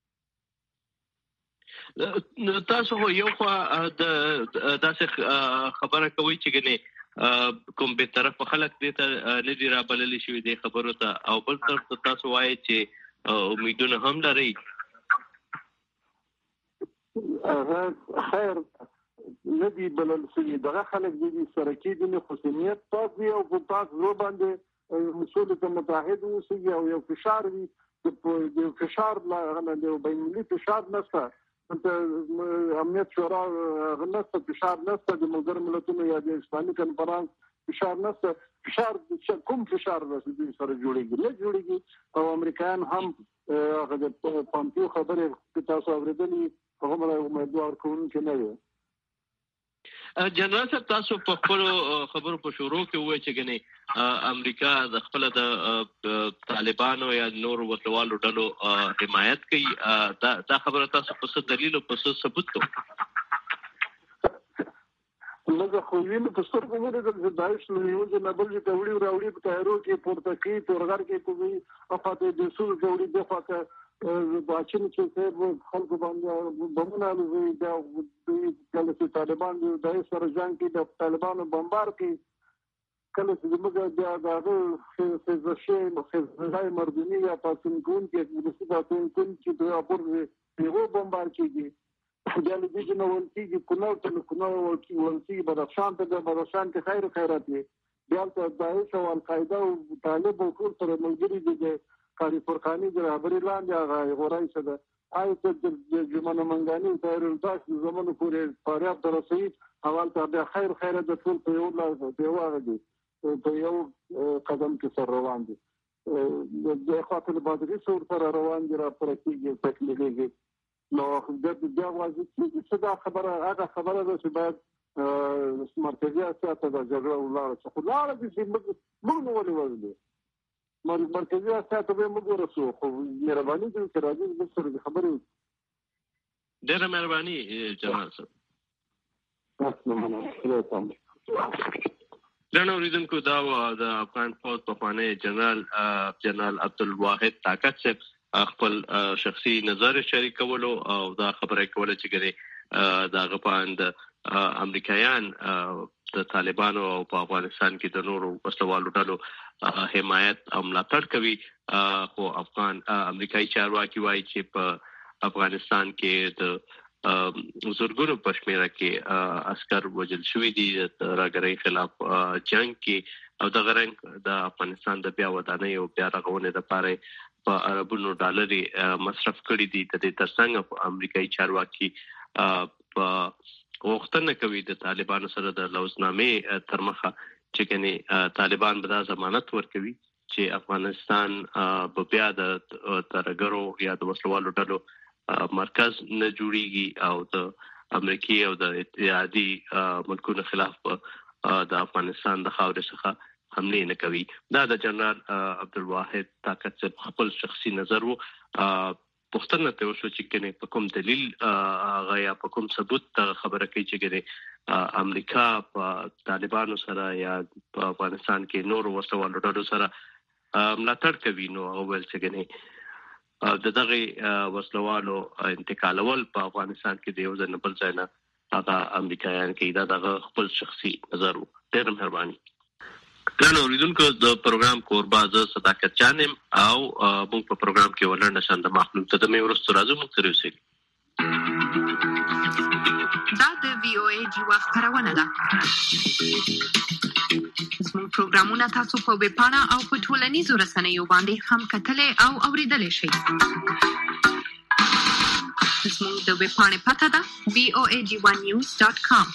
تاسو یو خوا داسې خبره کوي چې ګنې کوم به طرف خلک دې ته نه دی رابللی شوی دی خبرو ته او بل طرف ته تاسو وایي چې امیدونه هم لري خیر ندی بلل شوی دغه خلک دې سره کې د خصوصیت پاک دی او په پاک زو باندې مسول ته متحد اوسي او یو فشار وي د فشار لا غنډه بینالمللي فشار نشته امنیت شورا غلطه فشار نشته د ملګر ملتونو یا د اسلامي کنفرانس فشار نشته فشار کوم فشار د سره جوړیږي نه جوړیږي او امریکایان هم هغه د پامپیو خبره چې تاسو اوریدلې هغه مله امیدوار کوونکی نه وي جنرال صاحب تاسو په خپل خبرو په شروع کې وایي چې ګنې امریکا د خپل د طالبانو یا نور وسلوالو ډلو حمایت کوي دا خبره تاسو په څه دلیل او په څه ثبوت کوئ موږ خو وینو په سترګو باندې د داعش له یو ځای بل ځای ته وړي په تیارو کې پورته کوي تورغر کې کوي افاته د سول جوړي د فاته باچن چې خلکو باندې بمونه لوي دا کله چې طالبان د سره جنگ کې د طالبانو بمبار کوي کله چې موږ دا فزای مردونی یا پاسنګون کې د سباتون چې د اپور یو بمبار کوي د دې نو ولتي کونو ولتي بدخشان ته خیر خیرات دی بیا ته داعش او القاعده او طالب او ټول سره ملګري دي کاری فرقانی د خبرې لاندې هغه غوړای څه ده آیت د جمانه منګانی تر داس زمونږ پورې فاریاب درسي حواله ته خیر د ټول په یو لاس په واغدي په یو قدم کې سر روان دي د خاطر بدري سور سره روان دي را پر کېږي تکلیفي نو د واځي چې دا خبره هغه خبره ده چې باید مرکزي اساسه د جګړه ولاړه څه ولاړه دي چې موږ نو ولې مرکزي اساسه به موږ ورسو خو مهرباني دې چې راځي د سره خبرې ډېره مهرباني جنرال صاحب. درنو اوریدونکو دا د افغان فوج پخوانی جنرال عبدالواحد طاقت صاحب خپل شخصي نظر شریکولو او دا خبره کوله چې ګره دا غپاند امریکایان د طالبانو او په افغانستان کې د نورو وسلوالو ډلو حمایت او ملاتړ کوي خو امریکایي چارواکي وایي چې په افغانستان کې د زورګونو په شمېره کې عسکر وژل شوي دي د راګرۍ خلاف جنگ کې او د غرنګ د افغانستان د بیا ودانۍ او بیا رغونې لپاره په اربونو ډالر مصرف کړي دي. د دې ترڅنګ امریکایي چارواکي په غوښتنه کوي د طالبانو سره د لوزنامې تر مخه چې کني طالبان به دا ضمانت ورکوي چې افغانستان په بیا د ترګرو یا د وسلوالو ډلو مرکز نه جوړیږي او د امریکای او د اتحادي ملکونو خلاف د افغانستان د خاورې څخه حمله نه کوي. دا د جنرال عبدالواحد طاقت صاحب خپل شخصي نظر وو. پښتنه ته وشو چې کنه په کوم دلیل هغه یا په کوم ثبوت خبره کوي چې کنه امریکا په طالبانو سره یا په افغانستان کې نور وسلوالو ډلو سره ملاتړ کوي. نو اول څه کنه د دغه وسلوالو انتقالول په افغانستان کې د یو ځل بل ځای نه هغه امریکایان کې دا دغه خپل شخصي نظر وو. ډېر مهرباني. ګرانو اوریدونکو د پروګرام کوربه زه صداقت جانم او موږ په پروګرام کې ولرنه شاند مخلوق ته د مې ورستو راځو موږ سره اوسئ. دا د وی او ای جوړ خبرونه ده. زموږ پروګرامونه تاسو په ویب پاڼه او په ټولنیزو رسنیو باندې هم کتلای او اوریدلای شئ. زموږ د ویب پاڼې پته ده voag1news.com.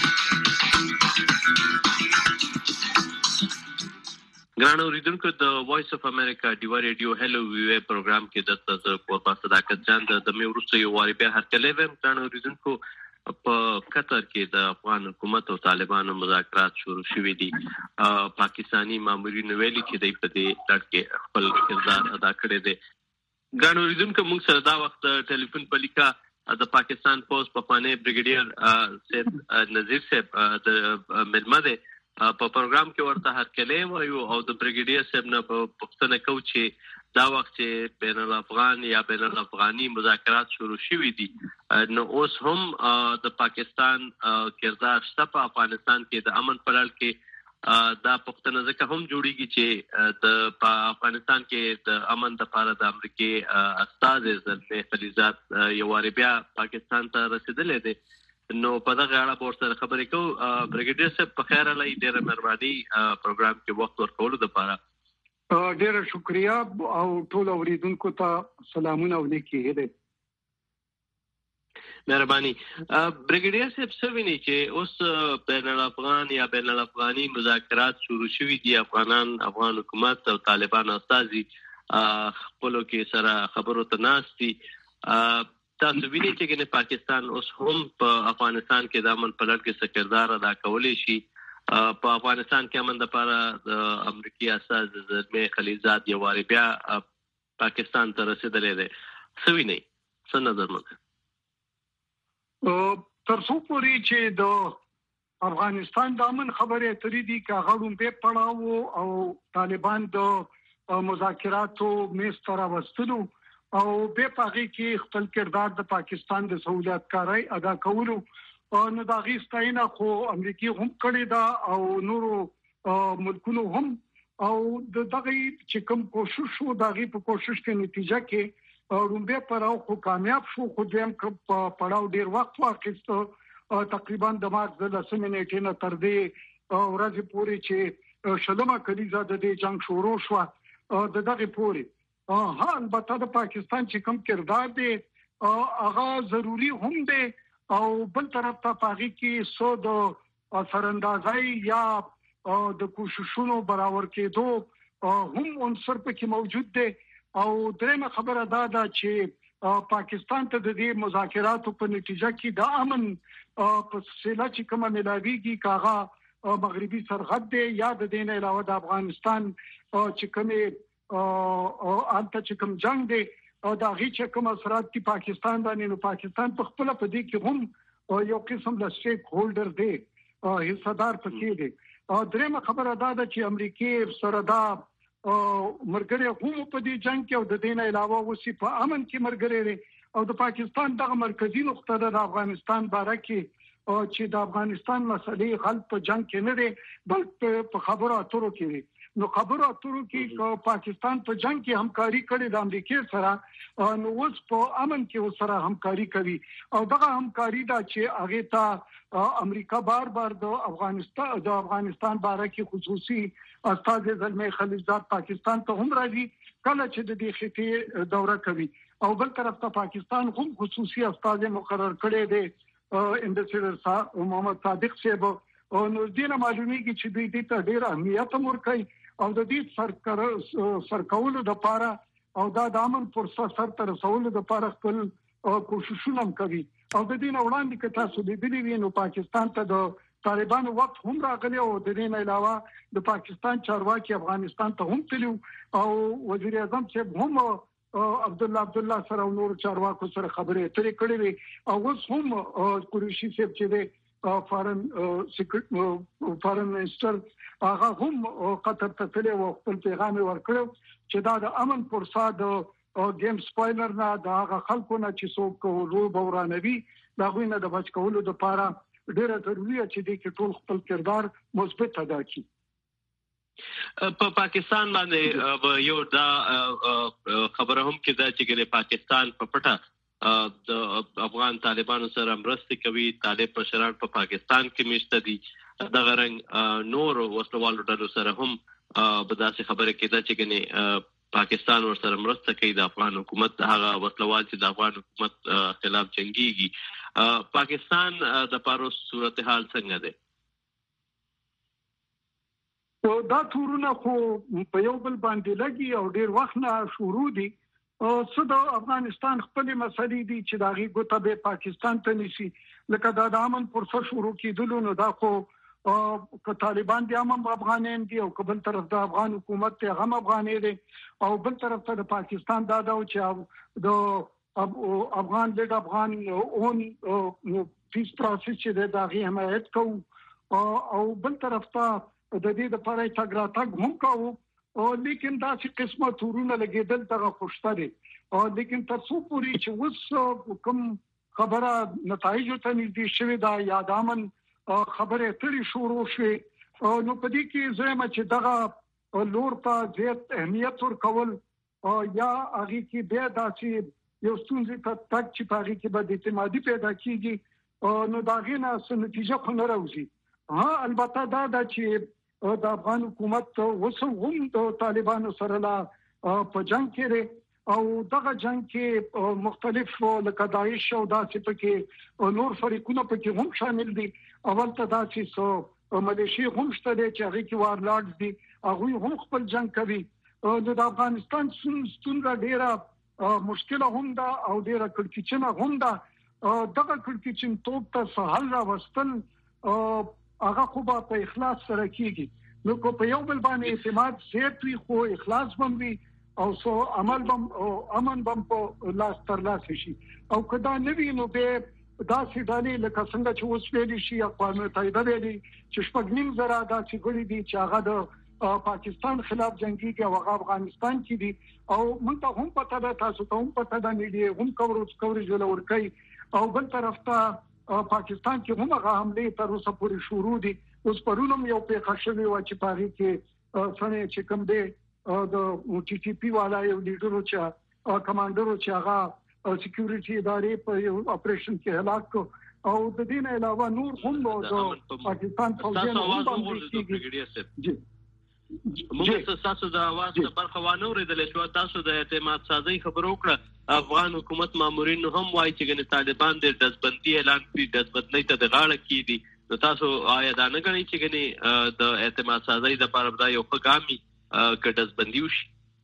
ګرانو اوریدونکو د وایس اف امریکا ډیوا ریډیو هلو وی پروګرام کې د کوربه صداقت جان د مې ورسته یو واری بیا هرکلی ویم. ګرانو اوریدونکو په قطر کې د افغان حکومت او طالبانو مذاکرات شروع شوي دي. پاکستانی مامورین ویلي چې دوی په دې لړ کې خپل کردار ادا کړی دی. ګرانو اوریدونکو موږ سره دا وخت ټلیفون په لیکه د پاکستان پولیس پخوانی بریګیډیر سید نذیر صاحب د ملمه دی په پروګرام کې ورته هرکلی وایو او د بریګیډیر صاحب نه پوښتنه کوو چې دا وخت چې بین الافغان یا بین الافغاني مذاکرات شروع شوي دي نو اوس هم د پاکستان کردار شته په افغانستان کې د امن په لړ کې دا پوښتنه ځکه هم جوړیږي چې د افغانستان کې د امن لپاره د امریکای استازي زلمه خلیزات یو واری بیا پاکستان ته رسیدلې دي. نو په دغه اړه به ورسره خبرې کوو. بریګیډیر صاحب په خیر علی ډېره مهرباني پروګرام کې وخت ورکولو لپاره. ډېره شکریا او ټول اوریدونکو ته سلامونه او نیکی هیله. مهرباني. بریګیډیر صاحب څه ویني چې اوس بین الافغان یا بین الافغاني مذاکرات شروع شوي دي. افغان حکومت او طالبان استازي خپلو کې سره خبرو ته ناست دي. تاسو وینئ چې پاکستان اوس هم په افغانستان کې د امن په لړ کې څه کردار ادا کولی شي. په افغانستان کې امن لپاره د امریکایي استازي زلمه خلیزات یو واری بیا پاکستان ته رسیدلی دی. څه وینئ؟ څه نظر مو ده؟ تر څو پورې چې د افغانستان د امن خبرې اترې دي که هغه لومړی پړاو او طالبان د مذاکراتو میز ته راوستلو او به پاغي کې خپل کردار د پاکستان د سہولتکارۍ ادا کولو نو دا غیستاینه خو امریکای هم کړی دا او نورو ملکونو هم او دغه چې کوم کوشش شو دغه په کوشش کې نتیجه کې رومبه پراو خو کامیاب شو. خو دیم پړاو ډیر وخت واخیست تقریبا د مارچ د 10 نیټې نه تر دې ورځې پورې چې شلمه کلیزه د دې جنگ شروع شو د دغه پورې البته د پاکستان چې کوم کردار دی هغه ضروری هم دی او بل طرف ته پاغي کې سو د سرندازي یا د کوششونو برابر کېدو هم عنصر پکې موجود دی او درېمه خبره دا ده چې پاکستان ته د دې مذاکراتو په نتیجه کې د امن په سلسله چې کومه ملاويږي کاغه مغربي سرحد دی یا د دین علاوه د افغانستان چې کومه انت چې کوم جنگ دی او دا غي چې کوم اثرات کی پاکستان باندې نو پاکستان په خپل په دې کې هم یو قسم د سټیک هولډر دی حصدار پکې دی درېمه خبره دا ده چې امریکای سره دا مرګري هم په دې جنگ کې او د دین علاوه وسی په امن کې مرګري او د پاکستان دغه مرکزی نقطه د افغانستان باره کې چې د افغانستان مسلې حل په جنگ کې نه دی بلکې په خبرو اترو کې نو خبرو اترو کې پاکستان په جنگ کې همکاري کړې د امریکای سره نو اوس په امن کې سره همکاري کوي او دغه همکاري دا چې هغه ته امریکا بار د افغانستان باره کې خصوصي استاد زلمه خلیلزاد پاکستان ته هم راځي کله چې د دې خطې دوره کوي او بل طرف ته پاکستان هم خصوصي استاد مقرر کړي دي امبیسډر محمد صادق صاحب او نو دینه معلومیږي چې دوی دې ته ډېر اهمیت ورکوي او د دې سرکولو د پاره او د امن فرصت سره تر رسولو د پاره خپل کوششونه کوي او د دې وړاندې که تاسو لیدلی وي نو پاکستان ته د طالبانو وخت هم راغلی او د دې علاوه د پاکستان چارواکي افغانستان ته هم تلو او وزیر اعظم صاحب هم عبد الله سره نور چارواکو سره خبرې اترې کړې وي او اوس هم قریشي صاحب چې دی فارن منسٹر هغه هم قطر ته تللی او خپل پیغام ورکړو چې دا د امن فرصت گیم سپویلر نه دا هغه خلکو نه چې څوک رو بورانوي دا غوینه د بچ کولو لپاره ډیره ضروري چې د ټول خپل کردار مثبت ادا کړي په پاکستان باندې یو دا خبره هم کې دا چې پاکستان په پټه د افغان طالبانو سره مرسته کوي طالب مشران په پاکستان کې میشته دي د غرنګ نور وسلوالو ډلو سره هم په داسې خبره کې دا چې پاکستان ورسره مرسته کوي د افغان حکومت هغه وسلوال چې د افغان حکومت خلاف جنگيږي پاکستان د پاره صورتحال څنګه ده او دا تورونه خو په یو بل باندې لګي او ډیر وخت نه شروع دي څه د افغانستان خپل مسلې دي چې داغي ګوته به پاکستان ته نشي لکه دا د امن پرسه شروع کیدلو نو دا خو که طالبان دي هم افغانان دي او بل طرف د افغان حکومت ته هم افغاني دي او بل طرف ته د پاکستان دا چې د افغان د افغان اون پیس پروسس چې داغي حمایت کوي او بل طرف ته د دې د پاره تګراتګ هم کوي او لیکن دا چې قسمه تورونه لګیدل دغه خوشته دي او لیکن تاسو پوری چې وس کوم خبره نتایج ته نږدې شوی دا یادامن خبره تری شروع شوه نو په دې کې زما چې دغه لور ته زیات اهمیت ورکول یا هغه کې بیا دا چې یو ستونزې ته تک چې پاره کې به د اعتمادي پیدا کیږي نو دا غینه څه نتیجه خو نه راوځي البته دا چې د افغان حکومت وسو هم د طالبانو سره لا په جنگ کې او دغه جنگ کې مختلف لکه داعش او داسې پکې نور فریقونه پکې هم شامل دي اول ته داسې سو ملیشي هم شته چې هغه کې وارلارډز دي هغه هم خپل جنگ کوي د افغانستان ستونزه ډیره مشکله هم ده او ډیره کړکېچنه هم ده دغه کړکېچن توپ ته حل راوستل هغه خو په اخلاص سره کیږي نو کو په یو بل باندې اعتماد زیات وي خو اخلاص باندې او سو عمل بم او امن بم په لاس تر لاس شي او کدا نوی نو به دا سې ډالې لکه څنګه چې اوس ویلي شي اقوام متحده ویلي چې شپږنیم زره دا چې ګړي دي چې هغه د پاکستان خلاف جنگي کې او افغانستان کې دي او موږ ته هم پته ده تاسو ته هم پته ده میډیا هم کوریج ولور کوي او بل طرف ته پاکستان کې هم هغه حمله تر اوسه پورې شروع دي اوس پرونم یو پیښه شوې و چې پاره کې څنګه چې کوم دی د ټي ټي پی والا یو لیډر چې کمانډر چې هغه سکیورټي ادارې په اپریشن کې هلاک او د دې نه علاوه نور هم د پاکستان فوجیان هم باندې موږ تاسو د اواز په برخه وانه ورېدل شو تاسو د اعتماد سازي خبرو کړه افغان حکومت مامورین هم وایي چې ګنې طالبان د دزبندي اعلان کړي دزبندۍ ته د غاړه کیدي نو تاسو آیا دا نه غواړئ چې ګنې د اعتماد سازي د لپاره دا یو ښه ګامي که دزبندي وشي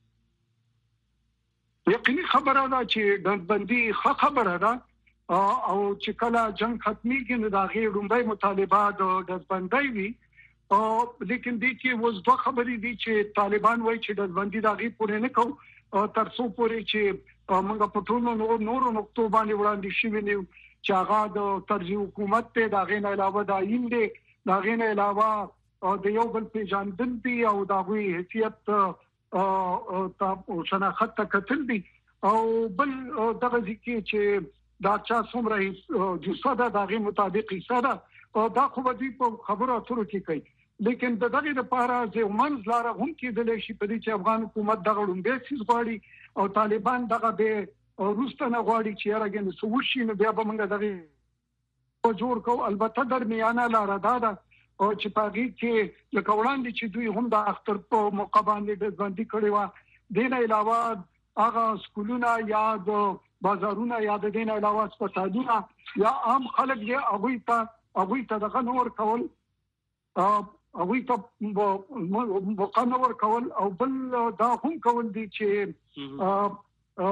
یقیني خبره ده چې دزبندي ښه خبره ده او چې کله جنگ ختميږي نو دا غي رومبای مطالبات د دزبندۍ وي لیکن دې کې وز دوه خبرې دي چې طالبان وایي چې دزبندي دا غي پورې نه کو تر څو پورې چې موږ په ټولو نورو نقطو باندې وړاندې شوی نه چې هغه د ترجیح حکومت ته دا غي نه علاوه د آئین دی دا غي نه علاوه د یو بل پیژندل دي او دا غوي حیثیت او شناخت کتل دي او بل دغه ځکه چې دا چا څومره د صدا دغه مطابق صدا او دا خو به په خبرو اترو کې کوي لیکن دغه لپاره چې منځ لاره هم کې د لشي په دې چې افغان حکومت دغه لومبه سیس غواړي او طالبان دغه به روستنه غواړي چې راګنه سوشي نو بیا به موږ دغه جوړ کو البته درمیانه لاره ده او چې پاږي کې لکه وړاندې چې دوی هم د اختر په موقع باندې د ځوندۍ کړي و د نه علاوه هغه سکولونه یا د بازارونه یا د دین علاوه سپټالونه یا عام خلک یې هغه ته دغه نور کول هغه ته مقنور کول او بل دا هم کول دي چې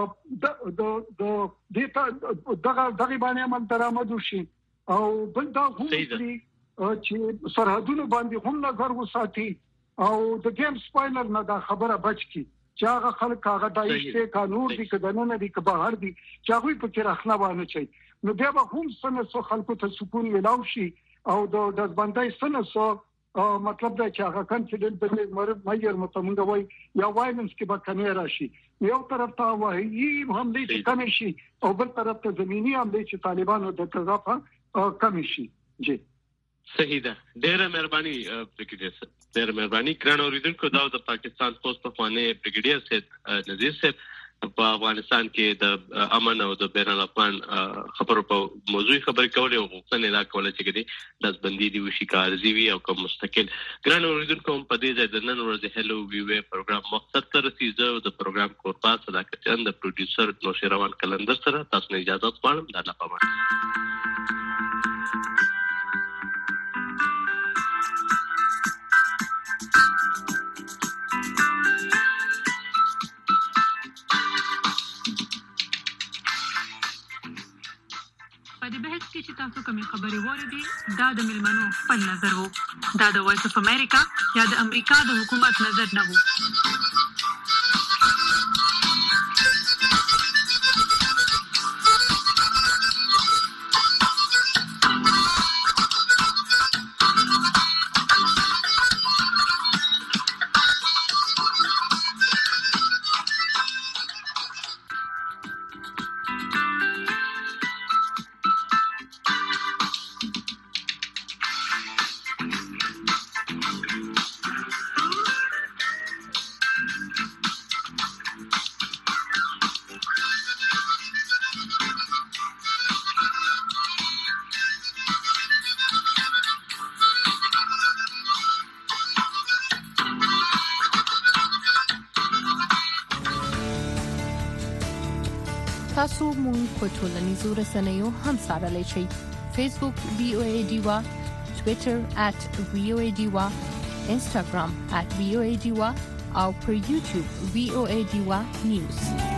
دغه باندې عمل درآمد وشي او بل دا هم دي چې سرحدونو باندې هم نظر وساتي او د گیم سپاینر نه دا خبره بچ کی چې هغه خلک هغه دایښته قانون دي کدنه نه دي که بهر دي چې هغه په کې راخلا باندې چي نو بیا به هم سن سو خلکو ته سکون ملاوي شي او د دزبندۍ سن سو مطلب دا چې هغه کان چې د مېر متمنګ وای یا وایلنس کې به کمی راشي یو طرف ته وایي هم دې کمی شي او بل طرف ته زمینی هم دې چې طالبانو د تضافه کمی شي جی صحیح ده ډېر مهرباني بریګیډیر صاحب ډېر مهرباني ګران اوریدونکو دا د پاکستان پوسټ په خوانه بریګیډیر صاحب نذیر صاحب په افغانستان کې د امن او د بین الافغان خبرو په موضوع خبرې کولې او غوښتنې دا کوله چې د دزبندي دی وشي کارزي وي او کوم مستقل ګران اوریدونکو په دې ځای د نن ورځې هلو وی وی پروګرام مقصد تر رسیدو د پروګرام کورپا صداقت چند د پروډوسر نوشیروان کلندر سره تاسو نه اجازه غواړم دا نه پمه چې تاسو کومې خبرې وره دا د ملمنو خپل نظر وو دا د وایس اف امریکا یا د امریکا د حکومت نظر نه وو تاسو مونږ په ټولنیزو رسنیو هم سره شئ فیسبوک VOA Diva Twitter @VOA Diva Instagram @VOA Diva او پر YouTube VOA Diva News